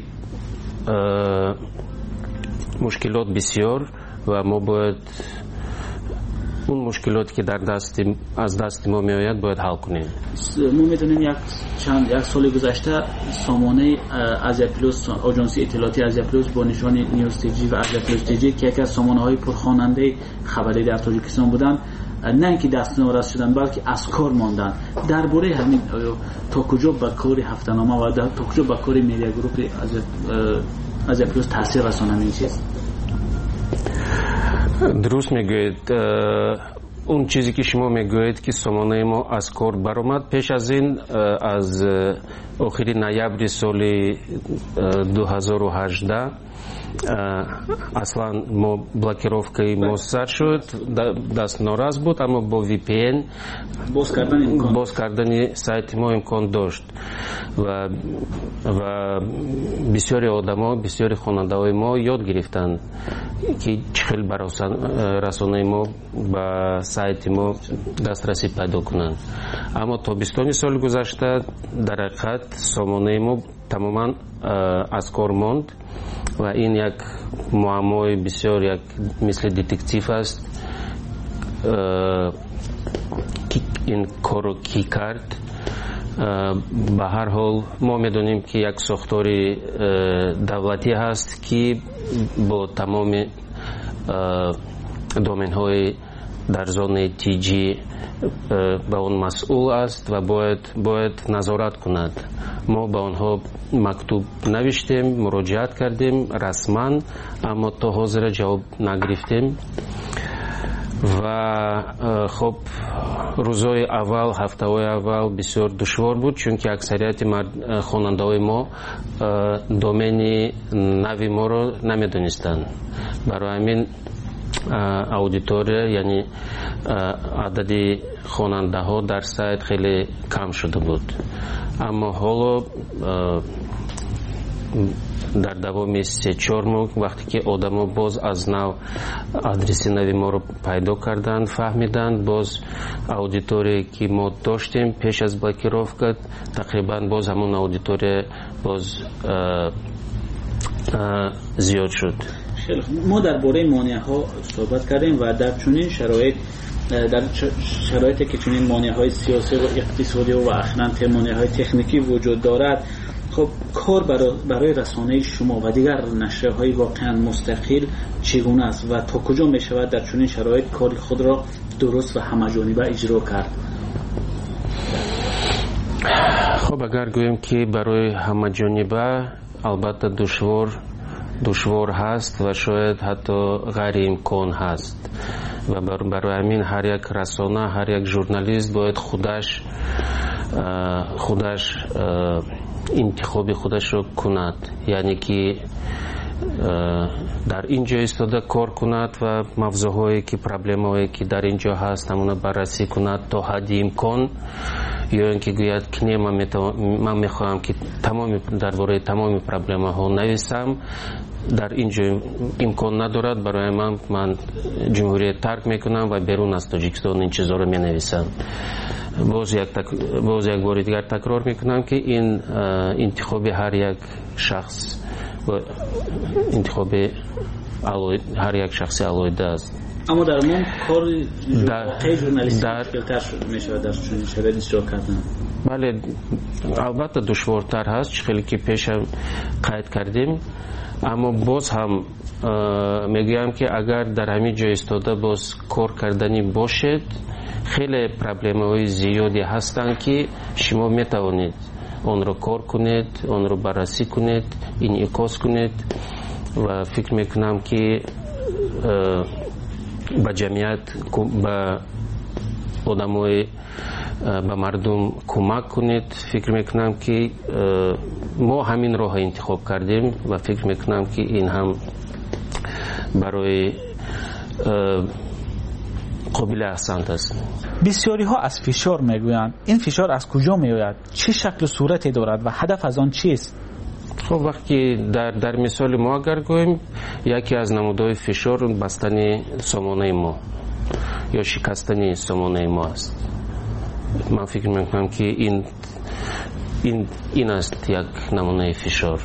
مشکلات بسیار و ما باید اون مشکلاتی که در دست از دست ما میآید باید حل کنیم. ما میدونیم یک چند یک سال گذشته سامانه آزیا پلوس، آژانس اطلاعاتی آزیا پلوس با نشان نیوز تیجی و آزیا پلوس تیجی که یکی از سامانه های پرخواننده خبری در تاجیکستان بودند، نه اینکه دست نوراست شدن بلکه از کار ماندن. درباره همین تا کجا به کار هفته‌نامه و تا کجا به کار میدیا گروپ آزیا پلوس تاثیر رسانه این چیز؟ درست میگوید. اون چیزی که شما میگوید که سامانه ما از کار برآمد پیش از این، از آخر نوامبر سال دو هزار و هجده اصلا ما بلاکировкаи ما سر شد، دست ناراض بود، اما با وی پی ان باز کردن امکان باز کردن سایت ما امکان داشت و و بسیاری آدما، بسیاری خواننده ما یاد گرفتند که چخیل برای رسانه ما به سایت ما دسترسی پیدا کنند. اما تا بیستم سال گذشته در حقیقت سامانه ما تماما از کار ماند و این یک معمای بسیار یک مثل دتکتیو است. این کارو کی کرد به هر حال ما میدونیم که یک ساختار دولتی هست که با تمام دومین های در زون تیجی به اون مسئول است و باید باید نظارت کند. ما به آنها مکتوب نوشتیم، مراجعت کردیم رسما، اما تا حاضر جواب نگرفتیم. و خب روزهای اول، هفته‌های اول بسیار دشوار بود، چون که اکثریت خواننده‌های ما دومین نوی ما رو نمیدونستند. برای همین اودیتوریا یعنی عدد خواننده ها در سایت خیلی کم شده بود. اما حالا در دوام سه چهار ماه وقتی که آدما باز از نو آدرس نوی ما رو پیدا کردن، فهمیدن، باز اودیتوری که ما داشتیم پیش از بلاکировка تقریبا باز همون اودیتوری باز زیاد شد. ما درباره مانع ها صحبت کردیم و در چنین شرایط در شرایطی که چنین مانع های سیاسی و اقتصادی و اخیراً مانع های تکنیکی وجود دارد، خب کار برای, برای رسانه شما و دیگر نشریه های واقعا مستقل چگونه است و تا کجا می شود در چنین شرایط کار خود را درست و همه‌جانبه اجرا کرد؟ خب اگر گویم که برای همه‌جانبه البته دشوار دشوار هست و شاید حتی غیر امکان هست و برای همین هر یک رسانه، هر یک ژورنالیست باید خودش خودش انتخاب خودش رو کند، یعنی که در اینجا ایستاده کار کند و موضوعهایی که پرابلم‌هایی که در اینجا هست همون بررسی کند تا حد امکان، یا اینکه گوید که نه من میخواهم که تمام درباره تمام پرابلم‌ها نویسم، در اینجا امکان ندارد، برای من من جمهوریت ترک میکنم و بیرون از تاجیکستان این چیزا رو مینویسم. باز یک تک... باز یک بار دیگر تکرار میکنم که این انتخاب هر یک شخص و انتخاب علوی... هر یک شخصی علایده است. اما در من کار خیلی ژورنالیستی مشکل‌تر شده میشه در چنین شرایطی اجرا کردن. بله البته دشوارتر هست، خیلی که پیش هم قید کردیم، اما باز هم میگم که اگر در همین جای ایستاده باز کار کردنی باشد، خیلی پرابلم‌های زیادی هستند که شما میتوانید آن را کار کنید، آن را بررسی کنید، انعکاس کنید و فکر میکنم که به جمعیت، به آدمای، به مردم کمک کنید. فکر میکنم که ما همین راه انتخاب کردیم و فکر میکنم که این هم برای قابل احسنت است. بسیاری ها از فشار میگویند. این فشار از کجا میآید؟ چه شکل و صورتی دارد و هدف از آن چیست؟ خب وقتی در در مثال ما اگر گوییم، یکی از نمودهای فشار بستن سامانه ما یا شکستن سامانه ما است. من فکر میکنم که این این این است یک نمونه فشار.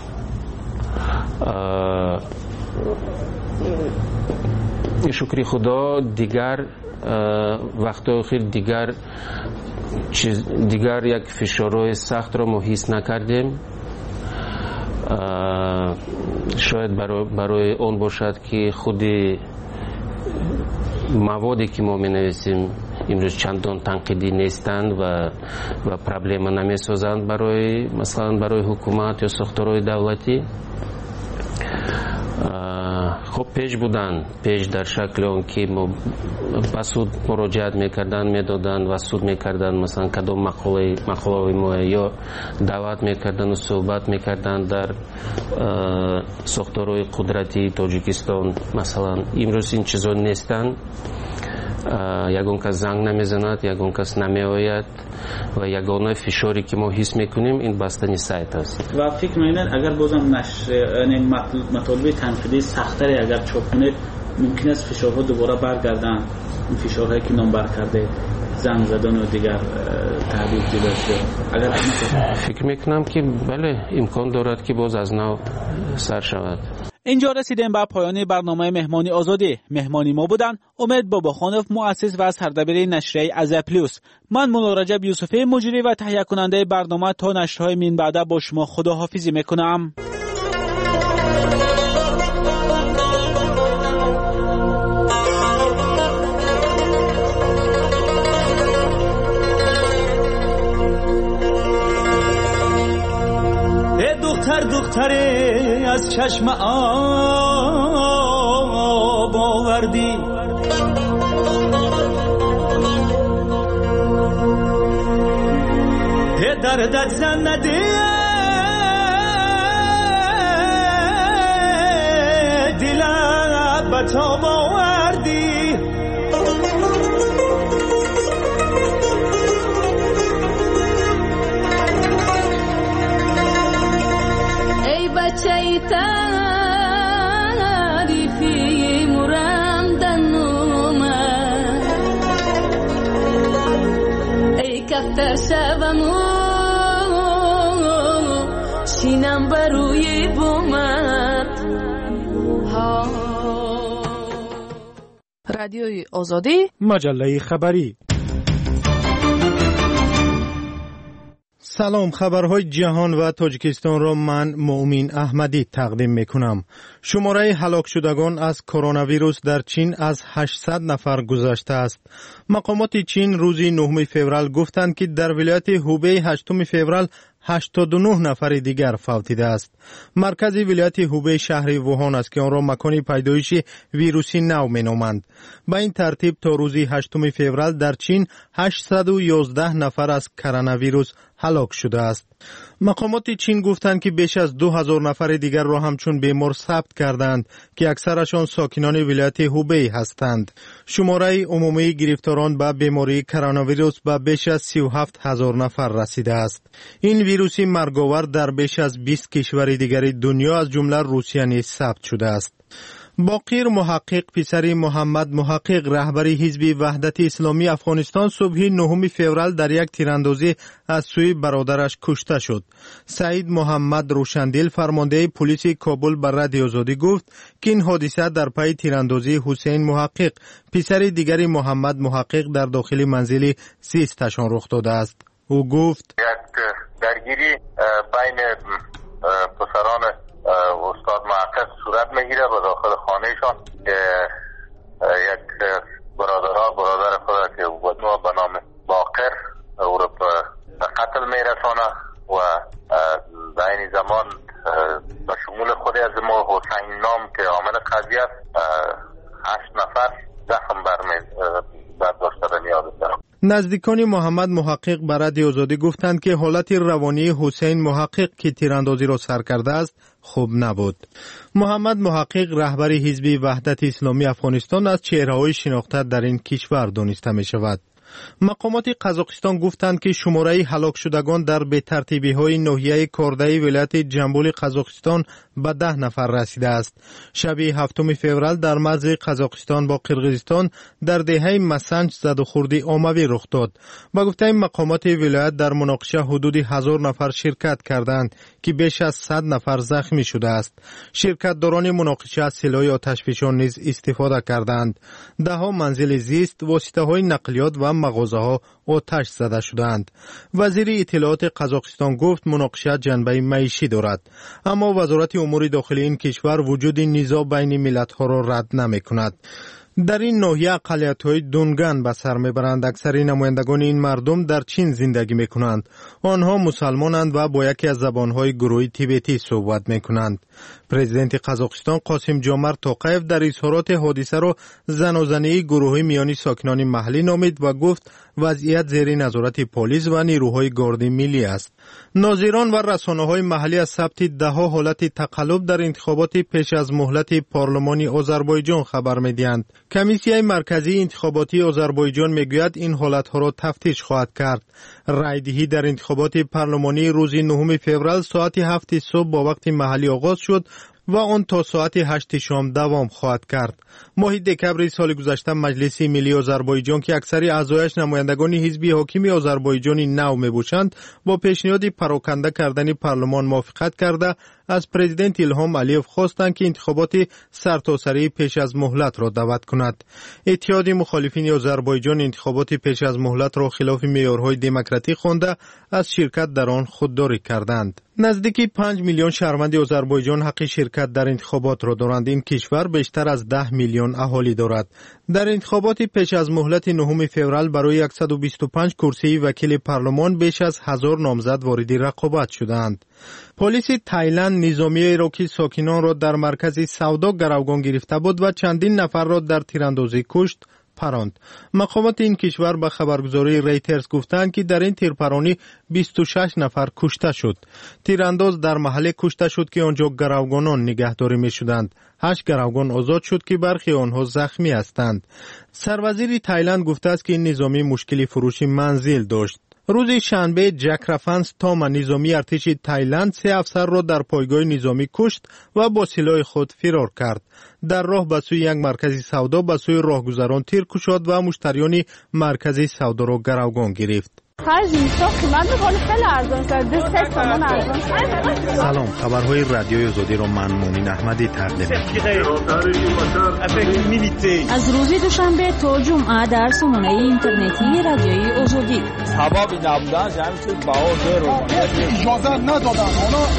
شکر خدا دیگر وقت اخیر دیگر چیز دیگر یک فشارهای سخت را ما حس نکردیم. شاید برای, برای اون باشد که خودی موادی که ما می نویسیم امروز چندان تنقیدی نیستند و و پرابلم نمی سازند برای مثلا برای حکومت یا ساختارهای دولتی. خب پیش بودن، پیش در شکل اون که ما به سود مراجعت میکردن، میدادن و سود میکردن، مثلا کدام مقاله مقاله ما یا دعوت میکردن و صحبت میکردن در ساختارهای قدرتی تاجیکستان. مثلا امروز این چیزا نیستن. یگان کس زنگ نمیزند، یگان کس نمیآید و یگانه فشاری که ما حس میکنیم این بستنی سایت است. و فکر میکنید اگر بازم نشر یعنی مطالب تنقیدی سخت‌تری اگر چاپ کنید، ممکن است فشارها دوباره برگردن، این فشارهایی که نام بر کرده، زنگ زدن و دیگر تحویل داشته. اگر فکر میکنم که بله امکان دارد که باز از نو سر شود. اینجا رسیدیم به پایان برنامه مهمانی آزادی. مهمانی ما بودن امید باباخانوف، مؤسس و سردبیر نشریه از پلیوس. من مولا رجب یوسفی مجری و تهیه کننده برنامه تا نشرهای من بعد با شما خداحافظی میکنم. دختر دختره از چشم آب آوردی، دردت زن نده دلت بتاب آوردی. بچه تعریفی مرندن اومد، ای کفتر شبمو شینم بروی بومد. رادیوی آزادی، مجله خبری. سلام، خبرهای جهان و تاجیکستان را من مؤمن احمدی تقدیم میکنم. شماره هلاک شدگان از کرونا ویروس در چین از هشتصد نفر گذشته است. مقامات چین روز نهم فوریه گفتند که در ولایت هوبی هشتم فوریه هشتاد و نه نفر دیگر فوتیده است. مرکز ولایت هوبی شهر ووهان است که آن را مکان پیدایش ویروس نو مینامند. به این ترتیب تا روز هشتم فوریه در چین هشتصد و یازده نفر از کرونا ویروس هلاک شده است. مقامات چین گفتند که بیش از دو هزار نفر دیگر را همچون بیمار ثبت کردند که اکثرشان ساکنان ولایت هوبی هستند. شماره عمومی گرفتاران به بیماری کرونا ویروس به بیش از سی و هفت هزار نفر رسیده است. این ویروس مرگاور در بیش از بیست کشور دیگر دنیا از جمله روسیه نیز ثبت شده است. باقر محقق پسر محمد محقق رهبری حزب وحدت اسلامی افغانستان صبح نهم فوریه در یک تیراندازی از سوی برادرش کشته شد. سعید محمد روشندل فرمانده پلیس کابل بر رادیو آزادی گفت که این حادثه در پی تیراندازی حسین محقق پسر دیگری محمد محقق در داخل منزل زیستشان رخ داده است. او گفت یک درگیری بین پسران استاد محقق صورت میگیره به داخل خانهشان که یک برادرها برادر خود که بود به نام باقر او را به قتل میرسانه و در این زمان به شمول خود از ما حسین نام که عامل قضیه است هشت نفر زخم برداشته به نیابت دارم. نزدیکان محمد محقق بر رادیو آزادی گفتند که حالت روانی حسین محقق که تیراندازی را سر کرده است خوب نبود. محمد محقق رهبری حزب وحدت اسلامی افغانستان از چهره‌های شناخته در این کشور دانسته می شود. مقامات قزاقستان گفتند که شماره هلاک شدگان در بی‌ترتیبی‌های ناحیه کردای ولایت جنبول قزاقستان به ده نفر رسیده است. شب هفتم فوریه در مرز قزاقستان با قرقیزستان در دهه مسنج زدوخوردی عمومی رخ داد. با گفته مقامات ولایت در مناقشه حدود هزار نفر شرکت کردند که بیش از صد نفر زخمی شده است. شرکت‌داران مناقشه از سلاح آتشفشان نیز استفاده کردند. ده ها منزل زیست، واسطه‌های نقلیات و مغازه‌ها آتش زده شدند. وزیر اطلاعات قزاقستان گفت مناقشه جنبه معیشی دارد، اما وزارت امور داخلی این کشور وجود نزاع بین ملت‌ها را رد نمی‌کند. در این ناحیه اقلیت‌های دونگان به سر میبرند. اکثر نمایندگان این مردم در چین زندگی میکنند. آنها مسلمانند و با یکی از زبانهای گروهی تیبتی صحبت میکنند. پرزیدنت قزاقستان قاسم جامر توقیف در اظهارات حادثه را زناشویی گروهی میانی ساکنان محلی نامید و گفت وضعیت زیر نظارت پلیس و نیروهای گارد ملی است. ناظران و رسانه‌های محلی از ثبت ده‌ها حالت تقلب در انتخابات پیش از مهلت پارلمانی آذربایجان خبر می‌دهند. کمیسیون مرکزی انتخاباتی آذربایجان میگوید این حالت‌ها را تفتیش خواهد کرد. رایدهی در انتخابات پارلمانی روز نهم فوریه ساعت هفت صبح با وقت محلی آغاز شد و آن تا ساعت هشت شام دوام خواهد کرد. ماه دکبر سال گذشته مجلس ملی آذربایجان که اکثر اعضایش نمایندگان حزب حاکم آذربایجان نو میباشند با پیشنهاد پراکنده کردن پارلمان موافقت کرده از پرزیدنت ایلهام علیف خواستند که انتخابات سرتاسری پیش از مهلت را دعوت کند. اتحاد مخالفین آذربایجان انتخابات پیش از مهلت را خلاف معیارهای دموکراتیک خوانده از شرکت در آن خودداری کردند. نزدیک پنج میلیون شهروند آذربایجان حق شرکت در انتخابات را دارند. این کشور بیشتر از ده میلیون اهالی دارد. در انتخابات پیش از مهلت نهم فوریه برای صد و بیست و پنج کرسی وکیل پارلمان بیش از هزار نامزد وارد رقابت شدند. پلیس تایلند نظامی عراقی ساکنان را در مرکز سودا گروگان گرفته بود و چندین نفر را در تیراندازی کشت پراند. مقامات این کشور به خبرگزاری ریترز گفتند که در این تیرپرانی بیست و شش نفر کشته شد. تیرانداز در محل کشته شد که آنجا گروگانان نگهداری می شدند. هشت گروگان آزاد شد که برخی آنها زخمی هستند. سروزیر تایلند گفته است که این نظامی مشکلی فروش منزل داشت. روز شنبه جکرفنس تام نظامی ارتش تایلند سه افسر را در پایگاه نظامی کشت و با سلاح خود فرار کرد. در راه به سوی یک مرکز سودا به سوی راهگذران تیر کشید و مشتریان مرکز سودا را گروگان گرفت. سلام، خبرهای رادیوی آزادی را من مومن احمدی تقدیم می‌کنم. از روز دوشنبه تا جمعه در سامانه اینترنتی رادیوی آزادی. سبب نبودن جمعیت باور اجازه ندادن.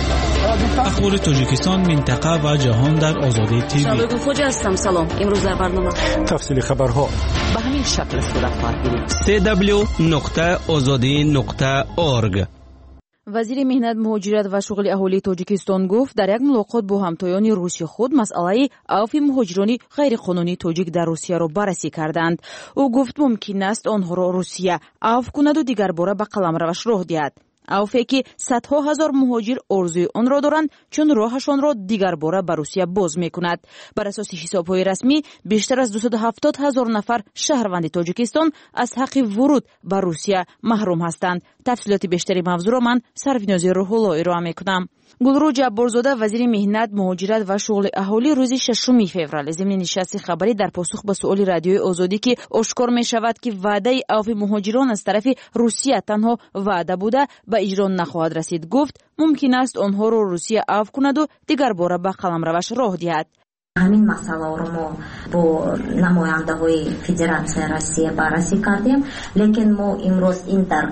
اخبار تاجیکستان، منطقه و جهان در آزادی تیوی. شالوگو خوجا هستم. سلام. امروز در برنامه تفصیل خبرها به همین شکل صورت خواهد گرفت. سی دبلیو نقطه آزادی نقطه اورگ. وزیر مهنت، مهاجرت و شغل اهالی تاجیکستان گفت در یک ملاقات با همتایان روسی خود مسئله عفو مهاجران غیرقانونی تاجیک در روسیه را بررسی کردند. او گفت ممکن است آنها را روسیه عفو کند و دیگر باره به قلمروش راه دهد. عفوی که صدها هزار مهاجر آرزوی آن را دارند چون راهشان را دیگر باره به روسیه باز میکند. بر اساس حسابهای رسمی بیشتر از دویست و هفتاد هزار نفر شهروند تاجیکستان از حق ورود به روسیه محروم هستند. تفصیلات بیشتری موضوع را من سرفینازی روح‌الله ارائه میکنم. گلرو جبارزاده وزیر مهنت، مهاجرت و شغل اهالی روز ششم فوریه ضمن نشست خبری در پاسخ به سؤال رادیوی آزادی که آشکار می شود که وعده عفو مهاجران از طرف روسیه تنها وعده بوده به اجرا نخواهد رسید گفت ممکن است آنها را روسیه عفو کند و دیگر باره به قلمروش راه دهد. همین مسئله رو ما با نماینده های فدراسیون روسیه بررسی کردیم، لیکن ما امروز این در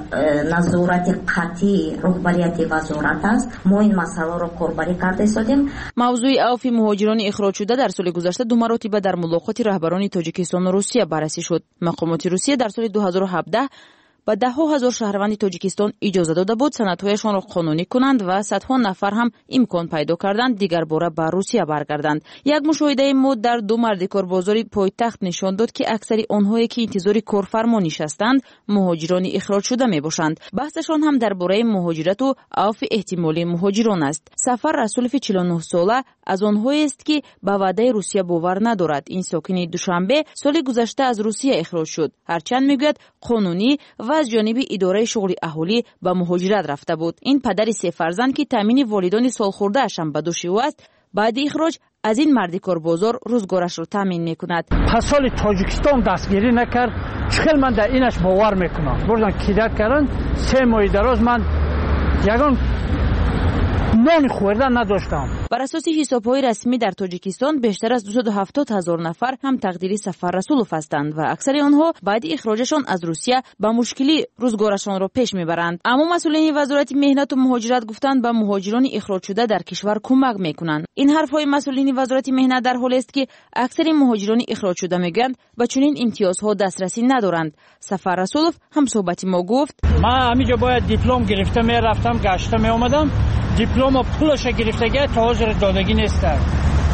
نظارت قطعی رهبریت وزارت است. ما این مسئله رو کاربری کرده شدیم. موضوع عفو مهاجران اخراج شده در سال گذشته دو مرتبه در ملاقات رهبران تاجیکستان و روسیه بررسی شد. مقامات روسیه در سال دو هزار و هفده با ده هزار شهروند تاجیکستان اجازه داده بود سندهایشان را قانونی کنند و صدها نفر هم امکان پیدا کردند دیگر باره به روسیه برگردند. یک مشاهده ما در دو مردکار بازار پایتخت نشان داد که اکثر آنهایی که انتظار کارفرما نشستند مهاجران اخراج شده می باشند. بحثشان هم درباره مهاجرت و عفو احتمالی مهاجران است. سفر رسولف چهل و نه ساله از آنهایی است که به وعده روسیه باور ندارد. این ساکن دوشنبه سال گذشته از روسیه اخراج شد، هرچند میگوید قانونی و از جانب اداره شغل اهالی به مهاجرت رفته بود. این پدر سه فرزند که تامین والدین سالخورده اش هم به دوش او است بعد اخراج از این مردکار بازار روزگارش را تامین میکند. پسال تاجیکستان دستگیری نکرد، چخیل من در اینش باور میکنم. بردن کیدت کردن، سه ماه دراز من یگان نان خوردن نداشتم. بر اساس حسابهای رسمی در تاجیکستان بیشتر از دویست و هفتاد هزار نفر هم تقدیری سفر رسولف هستند و اکثر آنها بعد اخراجشان از روسیه با مشکلی روزگارشان را پیش میبرند. اما مسئولین وزارت مهنت و مهاجرت گفتند به مهاجران اخراج شده در کشور کمک میکنند. این حرفهای مسئولین وزارت مهنت در حالی است که اکثر مهاجران اخراج شده میگویند به چنین امتیازها دسترسی ندارند. سفر رسولف هم صحبت ما گفت من همینجا باید دیپلم گرفته میرفتم، گشته میآمدم، دیپلم و پولش گرفتگی تا حاضر دادگی نیست.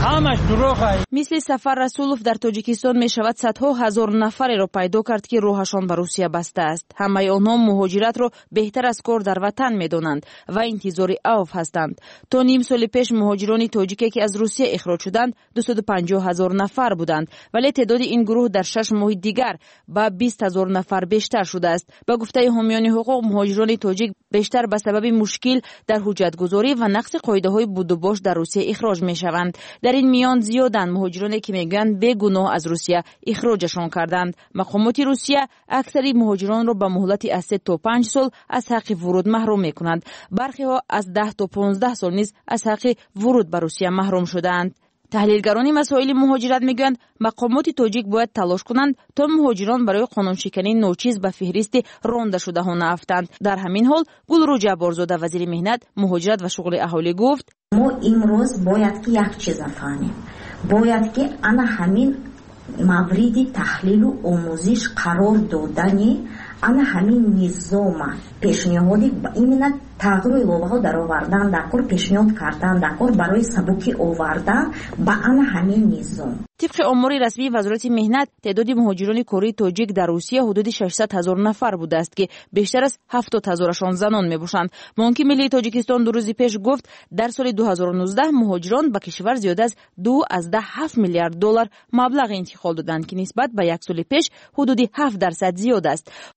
همش دروغه. مثل سفر رسولوف در تاجیکستان می شود صدها هزار نفری را پیدا کرد که راهشان به روسیه بسته است. همه آنها مهاجرت را بهتر از کار در وطن می دانند و انتظار عفو هستند. تا نیم سال پیش مهاجران تاجیکی که از روسیه اخراج شدند دویست و پنجاه هزار نفر بودند، ولی تعداد این گروه در شش ماه دیگر به بیست هزار نفر بیشتر شده است. به گفته حامیان حقوق، مهاجران تاجیک بیشتر به سبب مشکل در حجتگذاری و نقض قاعده‌های بود و باش در روسیه اخراج می شوند. در این میان زیادند مهاجرانی که میگویند بیگناه از روسیه اخراجشان کردند. مقامات روسیه اکثری مهاجران را به مهلت از سه تا پنج سال از حق ورود محروم میکنند. برخی ها از ده تا پانزده سال نیز از حق ورود به روسیه محروم شدند. تحلیلگران مسائل مهاجرت میگویند مقامات تاجیک باید تلاش کنند تا مهاجران برای قانونشکنی ناچیز به فهرست رانده شده ها نیفتند. در همین حال گلرو جبارزاده وزیر مهنت، مهاجرت و شغل اهالی گفت: ما امروز باید که یک چیز فهمیم، باید که انا همین مورد تحلیل و آموزش قرار دادنی انا همین نظام پیشنهادی ایمنا تغییر لوبها در آوردن دکور پیشنهاد کردن دکور برای سبکی آوردن با انا همین نظام. طبق آمار رسمی وزارت مهنت، تعداد مهاجران کره تاجیک در روسیه حدود ششصد هزار نفر بوده است که بیشتر از هفتاد هزارشان زنان میباشند. بانک ملی تاجیکستان دو روز پیش گفت در سال دو هزار و نوزده مهاجران به کشور زیاد از دو از ده هفت میلیارد دلار مبلغ انتقال دادند که نسبت به یک سال پیش حدود هفت درصد زیاد است.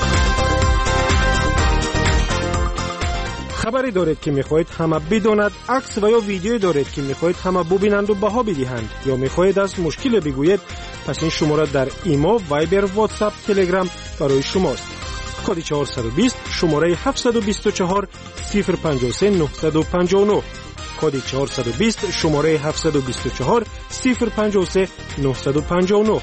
خبری دارید که میخواهید همه بداند، عکس و یا ویدیویی دارید که میخواهید همه ببینند و بها بدهند، یا میخواهید از مشکل بگویید، پس این شماره در ایمو، وایبر، واتساپ، تلگرام برای شماست. کد چهارصد و بیست شماره هفتصد و بیست و چهار صفر پنجاه و سه نهصد و پنجاه و نه. کد چهارصد و بیست شماره هفتصد و بیست و چهار صفر پنجاه و سه نهصد و پنجاه و نه.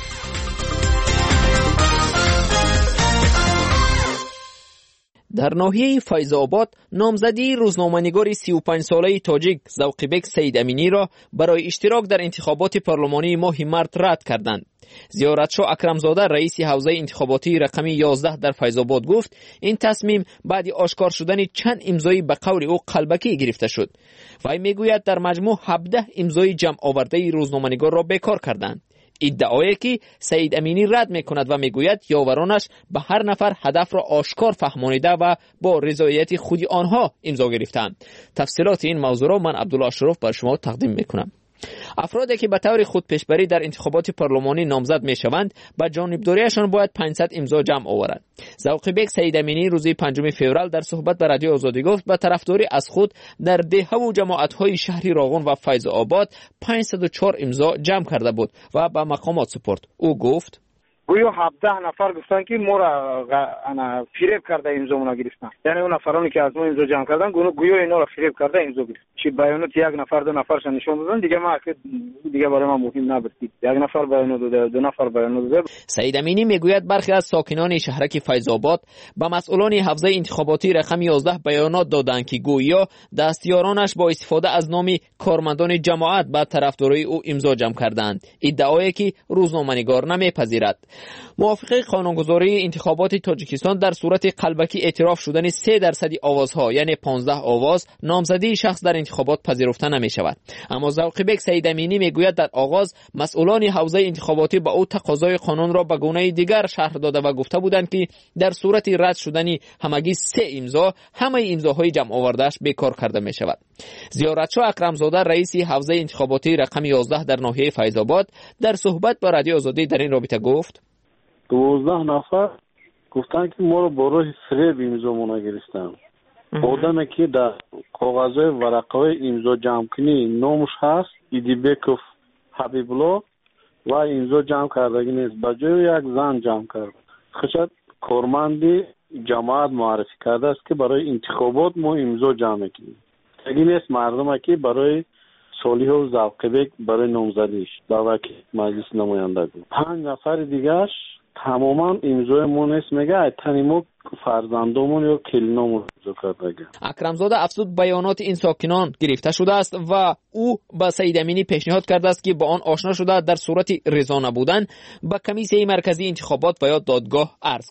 در ناحیه فیض آباد نامزدی روزنامه‌نگار سی و پنج ساله تاجیک ذوقی‌بک سید امینی را برای اشتراک در انتخابات پارلمانی ماه مارس رد کردند. زیارتشاه اکرمزاده رئیس حوزه انتخاباتی رقم یازده در فیض آباد گفت این تصمیم بعد آشکار شدن چند امضای به قول او قلبکی گرفته شد. وی میگوید در مجموع هفده امضای جمع آورده روزنامه‌نگار را بیکار کردند. ادعایی که سید امینی رد میکند و میگوید یاورانش به هر نفر هدف را آشکار فهمانیده و با رضایت خود آنها امضا گرفتند. تفصیلات این موضوع را من عبدالله اشرف بر شما تقدیم میکنم. افرادی که به طور خود پیشبری در انتخابات پارلمانی نامزد میشوند به جانبداریشان باید پانصد امضا جمع آورند. ذوقی‌بک سید امینی روز پنجم فوریه در صحبت با رادیو آزادی گفت به طرفداری از خود در دهه و جماعت‌های شهری راغون و فیض آباد پانصد و چهار امضا جمع کرده بود و به مقامات سپرد. او گفت گویا هفده نفر گفتن که ما را انا فریب کرده امضا اونا گرفتن، یعنی اون نفرانی که از ما امضا جمع کردن گویا اینا را فریب کرده امضا گرفتن. چی بیانات یک نفر دو نفرش نشون دادن، دیگه ما دیگه برای ما مهم نبود. یک نفر بیان داده، دو نفر بیان داده. سید امینی میگوید برخی از ساکنان شهرک فیض آباد به مسئولان حوزه انتخاباتی رقم یازده بیانات دادند که گویا دستیارانش با استفاده از نام کارمندان جماعت به طرفداری او امضا جمع کردند. ادعایی که روزنامه‌نگار نمیپذیرد. موافقه قانونگذاری انتخابات تاجیکستان در صورت قلبکی اعتراف شدن سه درصد آوازها یعنی پانزده آواز نامزدی شخص در انتخابات پذیرفته نمی شود. اما ذوقی‌بک سید امینی میگوید در آغاز مسئولان حوزه انتخاباتی با او تقاضای قانون را به گونه دیگر شرح داده و گفته بودند که در صورت رد شدن همگی سه امضا همه امضاهای جمع آوردهش بیکار کرده می شود. زیارتشاه اکرمزاده رئیس حوزه انتخاباتی رقم یازده در ناحیه فیض آباد در صحبت با رادیو آزادی در این رابطه گفت دوازده نفر گفتن که ما رو با راه فریب امضا مونه گرفتن. آدمی که در کاغذهای ورقهای امضا جمع کنی نامش هست ایدیبکوف حبیبالله و امضا جمع کردگی نیست، به جای یک زن جمع کرد. خشت کارمندی جماعت معرفی کرده است که برای انتخابات ما امضا جمع کنیم. تگی نیست مردم که برای صالح و ذوقی‌بک برای نامزدیش در وکیل مجلس نماینده بود. پنج نفر دیگرش تماما امضای ما نیست، میگه تنیمو فرزندامون یا کلینامون امضا کرده. اکرمزاده افزود بیانات این ساکنان گرفته شده است و او به سید امینی پیشنهاد کرده است که با آن آشنا شده در صورت رضا نبودن به کمیسیه مرکزی انتخابات و یا دادگاه عرض کند.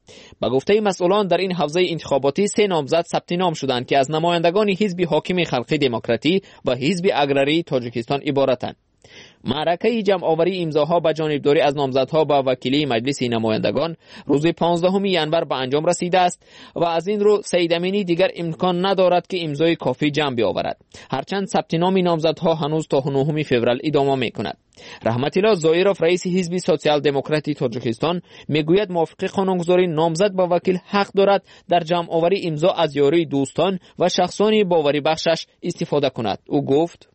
به گفته مسئولان در این حوزه انتخاباتی سه نامزد ثبت نام شدند که از نمایندگان حزب حاکم خلقی دموکراتی و حزب اگراری تاجیکستان عبارتند. معرکه جمع آوری امضاها به جانبداری از نامزدها با وکیلی مجلس نمایندگان روز پانزدهم ینور به انجام رسیده است و از این رو سید امینی دیگر امکان ندارد که امضای کافی جمع بیاورد، هرچند ثبت نام نامزدها هنوز تا نهم فوریه ادامه میکند. رحمت الله زایروف رئیس حزب سوسیال دموکراتی تاجیکستان میگوید موافق قانونگذاری نامزد با وکیل حق دارد در جمع آوری امضا از یاری دوستان و شخصانی باوری بخشش استفاده کند. او گفت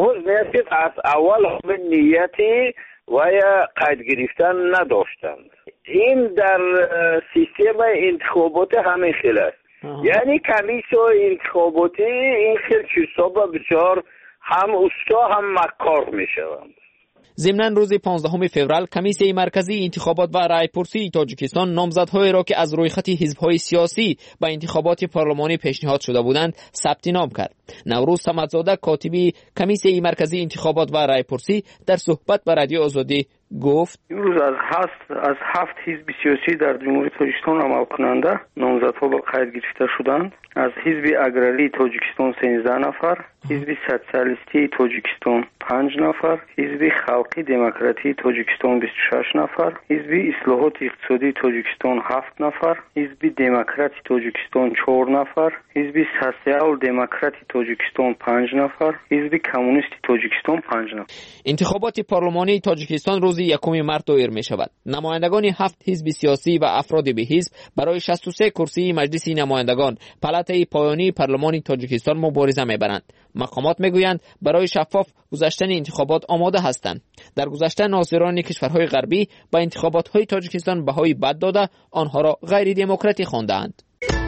از اول همه نیتی و یا قید گرفتن نداشتند. این در سیستم انتخابات همین خیلی است. یعنی کمیسیون انتخاباتی این خیلی چیزها بسیار هم استا هم مکار می شوند. ضمناً روز پانزدهم فوریه کمیسیون مرکزی انتخابات و رایپرسی تاجیکستان نامزدهای را که از روی خط حزب‌های سیاسی به انتخابات پارلمانی پیشنهاد شده بودند ثبت نام کرد. نوروز صمدزاده کاتبی کمیسیون مرکزی انتخابات و رایپرسی در صحبت با رادیو آزادی گفت امروز از هفت از هفت حزب سیاسی در جمهوری تاجیکستان عمل کننده نامزدها به قید گرفته شدند. از حزب اگراری تاجیکستان سیزده نفر، حزب سوسیالیستی تاجیکستان پنج نفر، حزب خلقی دموکراتی تاجیکستان بیست و شش نفر، حزب اصلاحات اقتصادی تاجیکستان هفت نفر، حزب دموکراتی تاجیکستان چهار نفر، حزب سوسیال دموکراتی تاجیکستان پنج نفر، حزب کمونیست تاجیکستان پنج نفر. انتخابات پارلمانی تاجیکستان روز یکم مارس دایر می شود. نمایندگان هفت حزب سیاسی و افراد به حزب برای شصت و سه کرسی مجلس نمایندگان پلاتای پایانی پارلمان تاجیکستان مبارزه میبرند. مقامات میگویند برای شفاف گذشتن انتخابات آماده هستند. در گذشته ناظران کشورهای غربی به انتخابات‌های تاجیکستان بهای بد داده آنها را غیر دموکراتی خواندند.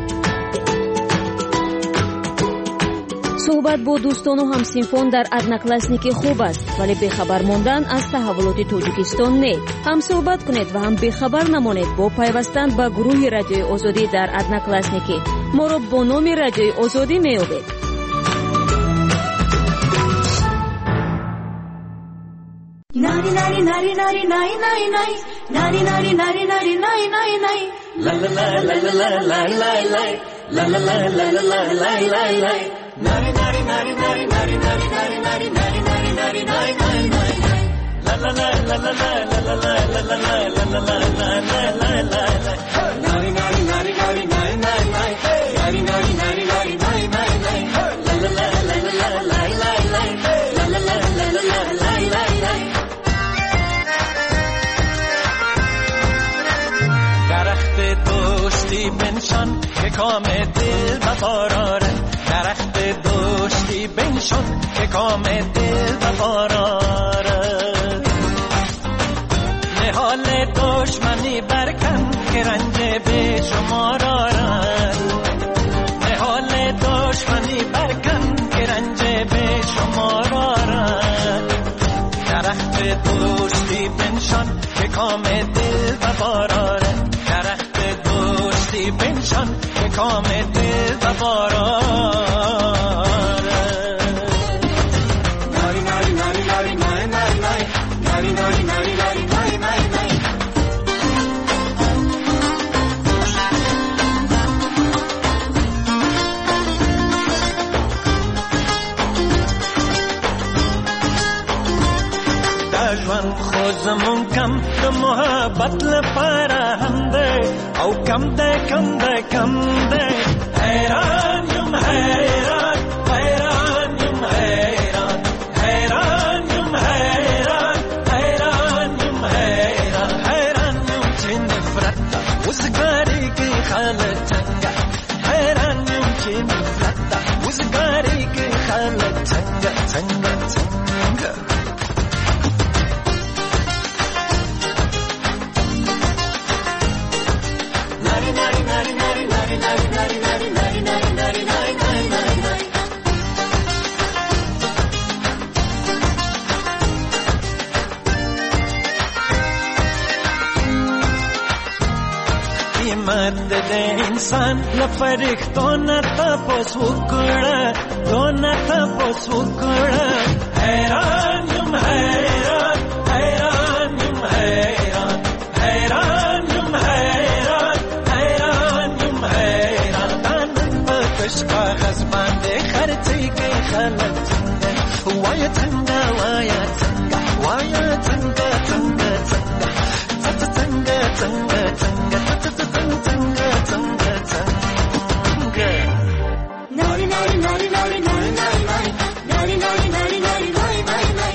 صحبت با دوستان و همسینفون در ادناکلاسنیک خوب است، ولی بخبر ماندن از تحولات تاجیکستان نه. هم صحبت کنید و هم بخبر نمانید با پیوستن به گروه رادیوی آزادی در ادناکلاسنیک. ما را با نام رادیوی آزادی میابید. Nari nari nari nari nari nari nari nari nari nari nari nari nari la la la la la la la la la la la la la la la la la nari nari nari nari nari nari nari nari nari nari nari nari nari nari la la la la la la la la la la la la la la la la la la la nari nari nari nari nari nari nari nari nari nari nari nari nari la la la la la la la la la la la la la la la la la دوستی بنشان که کام دل بباراره درخت دوستی بنشان که کام دل بباراره نهال دشمنی برکن که رنج به شما دارد نهال دشمنی برکن که رنج به شما دارد درخت دوستی بنشان که کام دل بباراره درخت دوستی بنشان که کام دل بباراره ناری ناری ناری ناری ناری ناری ناری ناری ناری ناری ناری ناری ناری دشمن خوزمون کم د محبت لپاره هم دی او کم دی کم دی کم دی حیران یم حیران حیران یم حیران حیران یم حیران حیران یم حیران حیران یم چې نفرت وزګاری کې خلک څنګه حیران یم چې نفرت وزګاری کې خلک څنګه څنګه څنګه قیمت ده انسان لفرښتونه تاسو وکړه دونه تاسو وکړه حیران یم حیران حیران یم حیران حیران یم حیران خلت تنگه وای تنگه وای تنگه وای تنگه تنگه تنگه تت تنگه تنگه تنگه تت تنگه تنگه تنگه تنگه ناری ناری ناری ناری ناری ناری ناری ناری ناری ناری ناری ناری ناری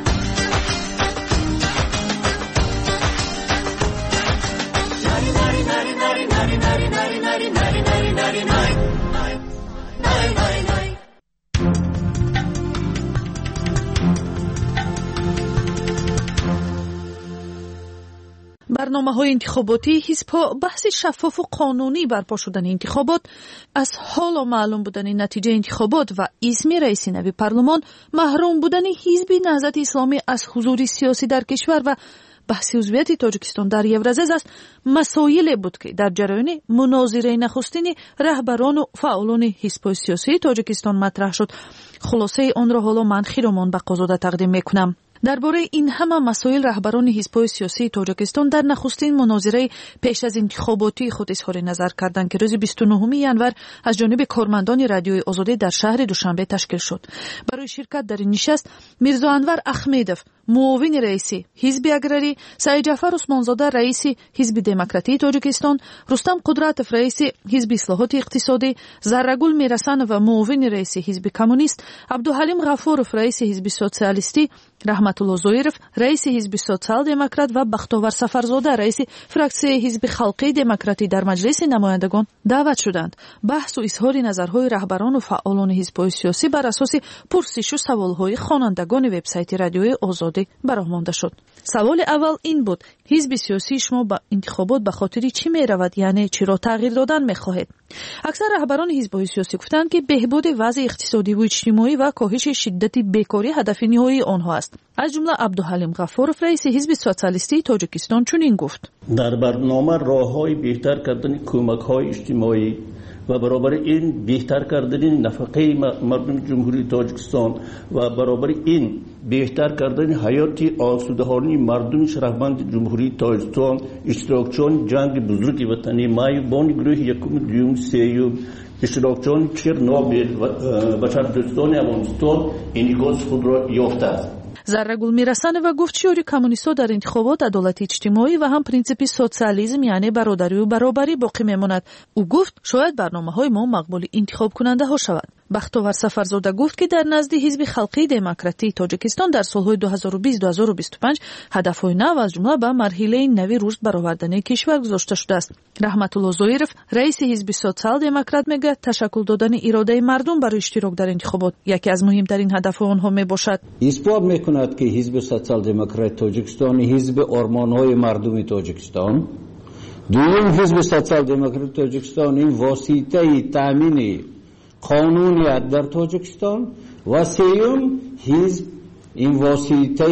برنامه‌های انتخاباتی حزب‌ها بحث شفاف و قانونی برپا شدن انتخابات، از حال و معلوم بودن نتیجه انتخابات و اسم رئیس نوی پارلمان، محروم بودن حزب نهضت اسلامی از حضور سیاسی در کشور و بحث عضویت تاجیکستان در یورزز است مسائل بود که در جریان مناظره نخستین رهبران و فعالان حزب سیاسی تاجیکستان مطرح شد. خلاصه آن را حالا من خیرمان بقازاده تقدیم میکنم. درباره این همه مسائل رهبران حزب سیاسی تاجیکستان در نخستین مناظره پیش از انتخاباتی خود اظهار نظر کردند که روز بیست و نهم ژانویه از جانب کارمندان رادیوی آزادی در شهر دوشنبه تشکیل شد. برای شرکت در این نشست میرزا انور احمدов معاون رئیس حزب اگراری، سعید جعفر عثمانزاده رئیس حزب دموکراتی تاجیکستان، رستم قدرتов رئیس حزب اصلاحات اقتصادی، زرگل میرسنова معاون رئیس حزب کمونیست، عبدالحلیم غفورov رئیس حزب سوسیالیستی، رحمتالله زویرов رئیس حزب سوسیال دموکرات و بختاور سفرزاده رئیس فراکسیه حزب خلقی دموکراتی در مجلس نمایندگان دعوت شدند. بحث و اظهار نظرهای رهبران و فعالان حزب سیاسی بر اساس پرسش و سوالهای خوانندگان وبسایت رادیوی آزادی برآورده شد. سوال اول این بود: حزب سیاسی شما با انتخابات به خاطر چی می رود؟ یعنی چرا تغییر دادن می خواهید؟ اکثر رهبران حزب سیاسی گفتند که بهبود وضع اقتصادی و اجتماعی و کاهش شدت بیکاری هدف نهایی آنها است. از جمله عبدالحلیم غفورov رئیس حزب سوسیالیستی تاجیکستان چنین گفت: در برنامه راههای بهتر کردن کمک‌های اجتماعی و برابر این بهتر کردن نفقه مردم جمهوری تاجیکستان و برابر این بهتر کردن حیات آسودهانی مردم شهروند جمهوری تاجیکستان اشتراکچون جنگ بزرگ وطنی مای بان گروه یکم دیوم سیوم اشتراکچون چرنوبیل و بشردوستان افغانستان انعکاس خود را یافته است. زرگل میرسنова گفت شیوع کمونیست‌ها در انتخابات عدالت اجتماعی و هم پرینسیپ سوسیالیسم یعنی برادری و برابری باقی میماند. او گفت شاید برنامه‌های ما مقبول انتخاب کننده ها شود. بختاور سفرزاده گفت که در نزد حزب خلقی دموکراتی تاجیکستان در سالهای دو هزار و بیست تا دو هزار و بیست و پنج هدفهای نو از جمله به مرحله نوی رشد برآوردن کشور گذاشته شده است. رحمتالله زویرov رئیس حزب سوسیال دموکرات میگه تشکل دادن اراده مردم برای اشتراک در انتخابات یکی از مهمترین هدفهای آنها میباشد. اثبات میکند که حزب سوسیال دموکرات تاجیکستان حزب آرمان‌های مردم تاجیکستان، دوم حزب سوسیال دموکرات تاجیکستان این واسطه تامین قانونیت در تاجیکستان و سوم حزب این واسطه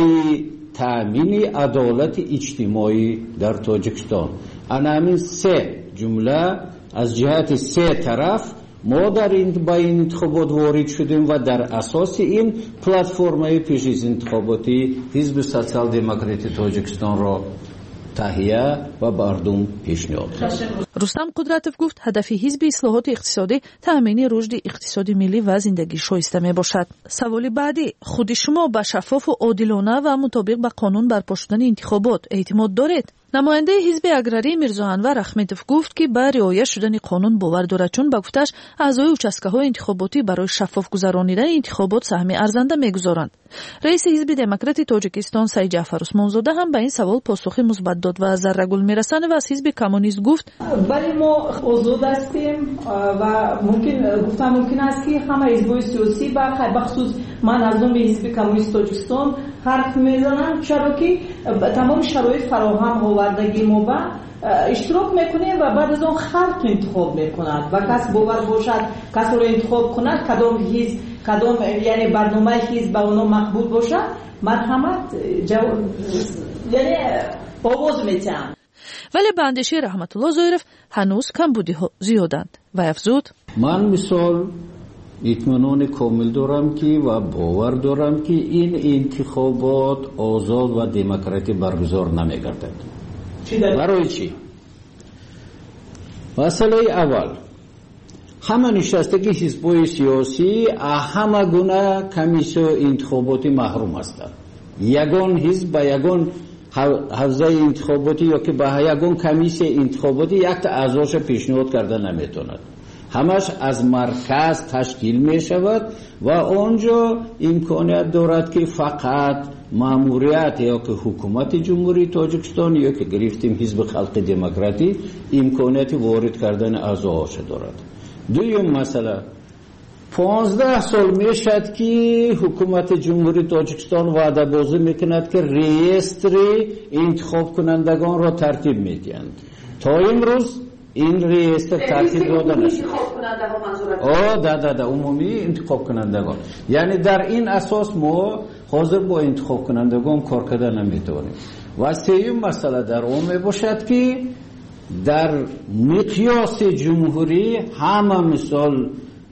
تامین عدالت اجتماعی در تاجیکستان. همین سه جمله از جهت سه طرف ما در این با این انتخابات وارد شدیم و در اساس این پلتفرم پیش از انتخاباتی حزب سوسیال دموکراتی تاجیکستان را تهیه و مردم پیشنهاد کرد. رستم قدرتov گفت هدف حزب اصلاحات اقتصادی تامین رشد اقتصادی ملی و زندگی شایسته می باشد. سوال بعدی: خود شما به شفاف و عادلانه و مطابق با قانون برپا شدن انتخابات اعتماد دارید؟ نماینده حزب اگراری میرزا انور احمدov گفت که به رعایت شدن قانون باور دارد، چون به گفتش اعضای участкه‌های انتخاباتی برای شفاف گذرانیدن انتخابات سهم ارزنده میگذارند. رئیس حزب دموکراتی تاجیکستان سعید جعفر عثمانزاده هم به این سوال پاسخ مثبت داد و زرگل میرسنova از حزب کمونیست گفت: ولی ما آزاد هستیم و ممکن گفتم ممکن است که همه حزب‌های سیاسی به خصوص من از نام حزب کمونیست تاجیکستان حرف میزنم، چرا که تمام شرایط فراهم آوردگی ما به اشتراک میکنیم و بعد از آن خلق انتخاب میکند و کس باور باشد کس رو انتخاب کند کدام حزب کدام یعنی برنامه حزب به اونا مقبول باشد مرحمت جواب یعنی آواز میتیم. ولی به اندیشه رحمتالله زویرov هنوز کمبودی ها زیادند و افزود: من مثال اطمینان کامل دارم که و باور دارم که این انتخابات آزاد و دموکراتی برگزار نمی‌گردد. برای چی؟ مسئله اول همه نشستگی حزب‌های سیاسی همه گونه کمیسیون انتخاباتی محروم هستند. یگان حزب با یگان حوزه انتخاباتی یا که با یگان کمیسیون انتخاباتی یک تا اعضاش پیشنهاد کرده نمیتوند. همش از مرکز تشکیل می شود و آنجا امکانیت دارد که فقط ماموریت یا که حکومت جمهوری تاجیکستان یا که گرفتیم حزب خلق دموکراتی امکانیت وارد کردن اعضاش دارد. دویم مسئله پانزده سال می شد که حکومت جمهوری تاجیکستان وعده بازی میکند که ریستر انتخاب کنندگان را ترتیب میدهند. تا امروز این ریستر ترتیب داده نشد. آه ده ده ده عمومی انتخاب کنندگان. یعنی در این اساس ما حاضر با انتخاب کنندگان کار کردن نمیتونیم. و سوم مسئله در اون می باشد که در مقیاس جمهوری همه مثال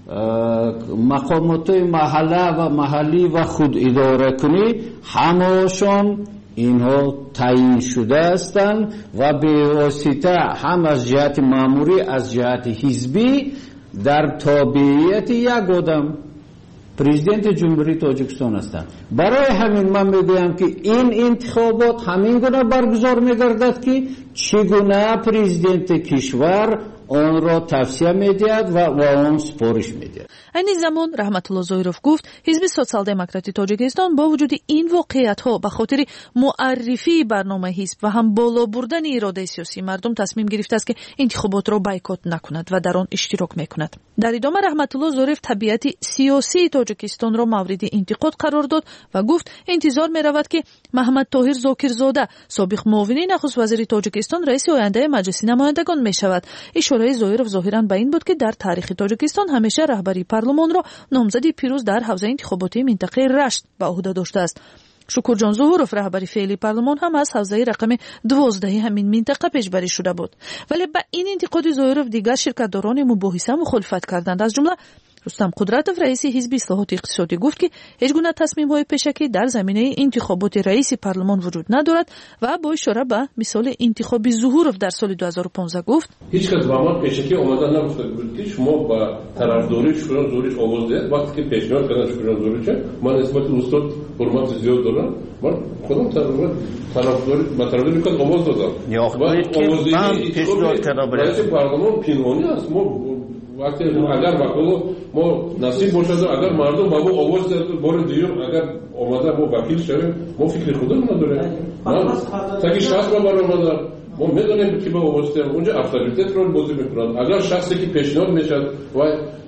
مقامات محله و محلی و خود اداره کنی همه‌شان اینها تعیین شده هستند و به واسطه هم از جهت ماموری از جهت حزبی در تابعیت یک آدم پرزیدنت جمهوری تاجیکستان هستند. برای همین من میگویم که این انتخابات همین گونه برگزار میگردد که چگونه پرزیدنت کشور آن را توصیه میدهد و آن سپارش میدهد. این زمان رحمت الله زویروف گفت حزب سوسیال دموکراتی تاجیکستان با وجود این واقعیت ها به خاطر معرفی برنامه حزب و هم بالا بردن اراده سیاسی مردم تصمیم گرفته است که انتخابات را بایکوت نکند و در آن اشتراک میکند. در ادامه رحمت الله زویروف طبیعت سیاسی تاجیکستان را مورد انتقاد قرار داد و گفت انتظار میرود که محمد طاهر زاکرزاده سابق معاون نخست وزیر تاجیکستان رئیس آینده مجلس نمایندگان میشود. اشاره زویروف ظاهرا به این بود که در تاریخ تاجیکستان همیشه رهبری پارلمان را نامزدی پیروز در حوزه انتخاباتی منطقه رشت به عهده داشته است. شکرجان ظهوروف رهبری فعلی پارلمان هم از حوزه رقم دوازده همین منطقه پیشبری شده بود. ولی با این انتقاد زویروف دیگر شرکتداران مباحثه مخالفت کردند. از جمله رستم قدرتوف رئیس حزب اصلاحات اقتصادی گفت که هیچ گونه تصمیم‌های پیشکی در زمینه انتخابات رئیس پارلمان وجود ندارد و با اشاره به مثال انتخاب ظهوروف در سال دو هزار و پانزده گفت هیچ کس زمان پیشکی اومدن نگفته بود که شما با طرفداری شکران زوریش آواز دهید. وقتی که پیشنهاد کردن شکران زوریش من نسبت استاد حرمت زیاد دارم، من خودم طرفداری با طرفداری میکنم آواز دادم. یا خودت که من پیشنهاد کردم رئیس پارلمان پنهانی است. ما وقتی اگر وکیل ما نصیب باشد اگر مردم با ما آواز داد بار دیگر اگر آمده ما وکیل شویم ما فکر خودمون نداریم. ما تاکي شخص ما برای ما ما میدونیم که با آواز دادن اونجا افسریت رول بازی میکنند. اگر شخصی که پیشنهاد میشد و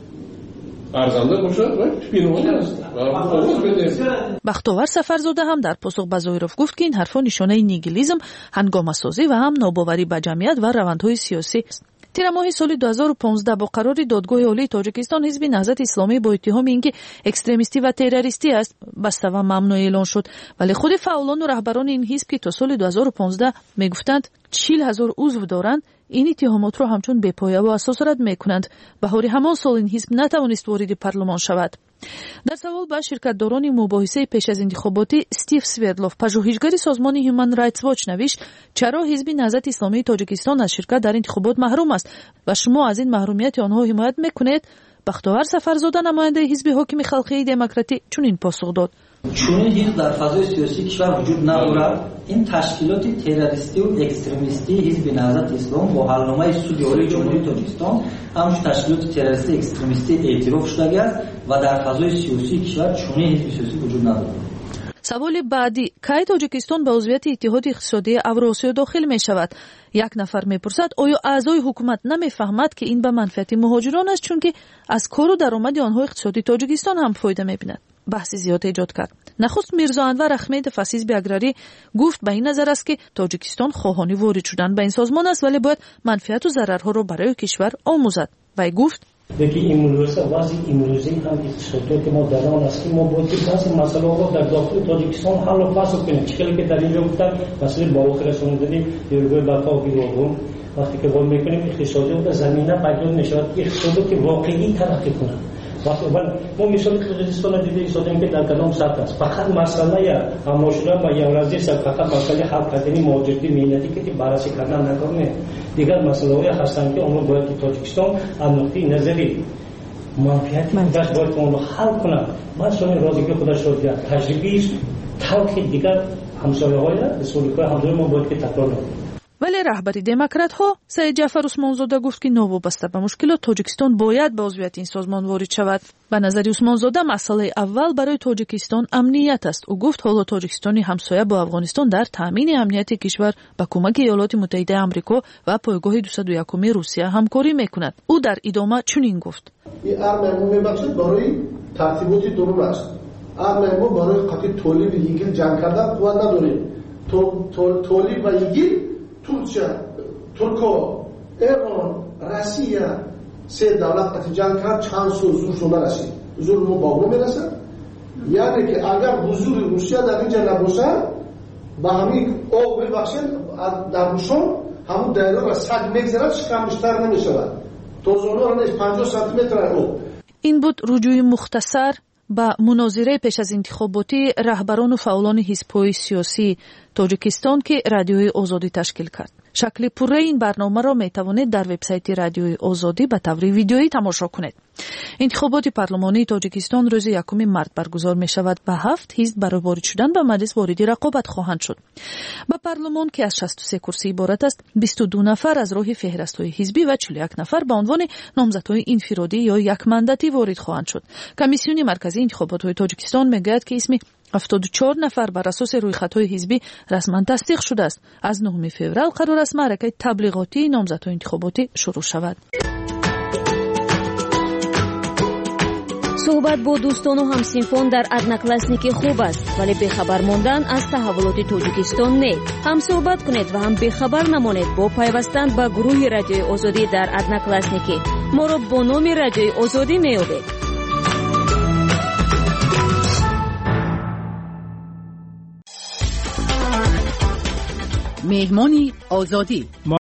ارزنده باشد و پنهانی است آواز بدیم. بختاور سفرزاده هم در پاسخ به زویروف گفت که این حرفا نشانه نیگیلیسم، هنگامه‌سازی و هم ناباوری به جمعیت و روندهای سیاسی است. تیر ماه سال دو هزار و پانزده با قرار دادگاه عالی تاجیکستان حزب نهضت اسلامی با اتهام اینکه اکستریمیستی و تروریستی است بسته و ممنوع اعلان شد. ولی خود فعالان و رهبران این حزب که تا سال دو هزار و پانزده میگفتند چهل هزار عضو دارند این اتهامات را همچون بی‌پایه و اساس رد میکنند. بهار همان سال این حزب نتوانست وارد پارلمان شود. در سوال به شرکتداران مباحثه پیش از انتخاباتی استیو سوردلوف پژوهشگر سازمان هیومن رایتس واچ نوشت چرا حزب نهضت اسلامی تاجیکستان از شرکت در انتخابات محروم است و شما از این محرومیت آنها حمایت میکنید؟ بختاور سفرزاده نماینده حزب حاکم خلقی دموکراتی چنین پاسخ داد: چون هیچ در فضای سیاسی کشور وجود ندارد این تشکیلات تروریستی و اکستریمیستی حزب نهضت اسلام با حلنامه سود عالی جمهوری تاجیکستان همچون تشکیلات تروریستی اکستریمیستی اعتراف شده است و در فضای سیاسی کشور چون حزب سیاسی وجود ندارد. سوال بعدی کی تاجیکستان به عضویت اتحاد اقتصادی اوراسیا داخل می شود؟ یک نفر میپرسد آیا اعضای حکومت نمیفهمد که این به منفعت مهاجران است چون که از کار و درآمد آنها اقتصادی تاجیکستان هم فایده میبیند؟ بحث زیاد ایجاد کرد. نخست میرزا انور احمد فاسیز بیاگراری گفت به این نظر است که تاجیکستان خواهانی وارد شدن به این سازمان است ولی باید منفعت و ضررها را برای کشور آموزد. و گفت دیگه امروز وضع امروزی هم اقتصادی که ما در آن است که ما باید بعضی مسائل رو در داخل تاجیکستان حل و فصل کنیم. چیزی که در اینجا گفتم مسئله باور رساندنی نیروی برپا و بیرون وقتی که باید میکنیم اقتصادی و زمینه پیدا نشود اقتصادی که واقعی ترقی کنه. ولی ما مثال قرقیزستان دیده ایستادیم که در کدام سطح است. فقط مسئله اما شدن و یوازی فقط مسئله حل کردن مهاجرتی مهنتی که بررسی کردن نکنه. دیگر مسئله های هستند که اون باید که تاجیکستان از نقطه نظری منفعتی خودش باید اون رو حل کنه. مثلا رازیگی خودش رو دیگر تجربی تلخ دیگر همسایه های رسولیکای همسایه ما باید که تکرار نکنه. ولی رهبری دموکرات ها سید جعفر عثمانزاده گفت که نوابسته به مشکلات تاجیکستان باید به عضویت این سازمان وارد شود. به نظر عثمانزاده مسئله اول برای تاجیکستان امنیت است. او گفت حالا تاجیکستان همسایه با افغانستان در تامین امنیت کشور با کمک ایالات متحده آمریکا و پایگاه دویست و یک روسیه همکاری میکند. او در ادامه چنین گفت: این امر میبخشد برای ترتیبات درون است. امر ما برای قطع تولید ایگل جنگ کردن قوت نداریم. تولید و ایگل ترکیه، ترکیه، ایران، روسیه سه دولت قطع جنگ کرد چند سو زور شده رسید. زور ما باقی میرسد. یعنی که اگر حضور روسیه در اینجا نباشه با همین او ببخشید در روشون همون دایره را سگ میگذرد شکم بیشتر نمیشود. توزانه را نیست پنجاه سانتی متر او. این بود رجوع مختصر با مناظره پیش از انتخاباتی رهبران و فعالان حزب‌های سیاسی تاجیکستان که رادیوی آزادی تشکیل کرد. شکل پوره این برنامه را می توانید در وبسایت رادیوی آزادی به طور ویدیویی تماشا کنید. انتخابات پارلمانی تاجیکستان روز یکم مارس برگزار می شود و هفت حزب برای وارد شدن به مجلس وارد رقابت خواهند شد. با پارلمان که از شصت و سه کرسی عبارت است، بیست و دو نفر از راه فهرست‌های حزبی و چهل و یک نفر به عنوان نامزدهای انفرادی یا یک مندتی وارد خواهند شد. کمیسیون مرکزی انتخابات تاجیکستان میگوید که اسم هفتاد و چهار نفر بر اساس رویخط‌های حزبی رسما تصدیق شده است. از نهم فوریه قرار است معرکه تبلیغاتی نامزدهای انتخاباتی شروع شود. صحبت با دوستان و همسینفان در ادناکلاسنیکی خوب است، ولی بیخبر ماندن از تحولات تاجیکستان نه. هم صحبت کنید و هم بیخبر نمانید با پیوستن به گروه رادیوی آزادی در ادناکلاسنیکی. ما را با نام رادیوی آزادی میابید. مهمانی آزادی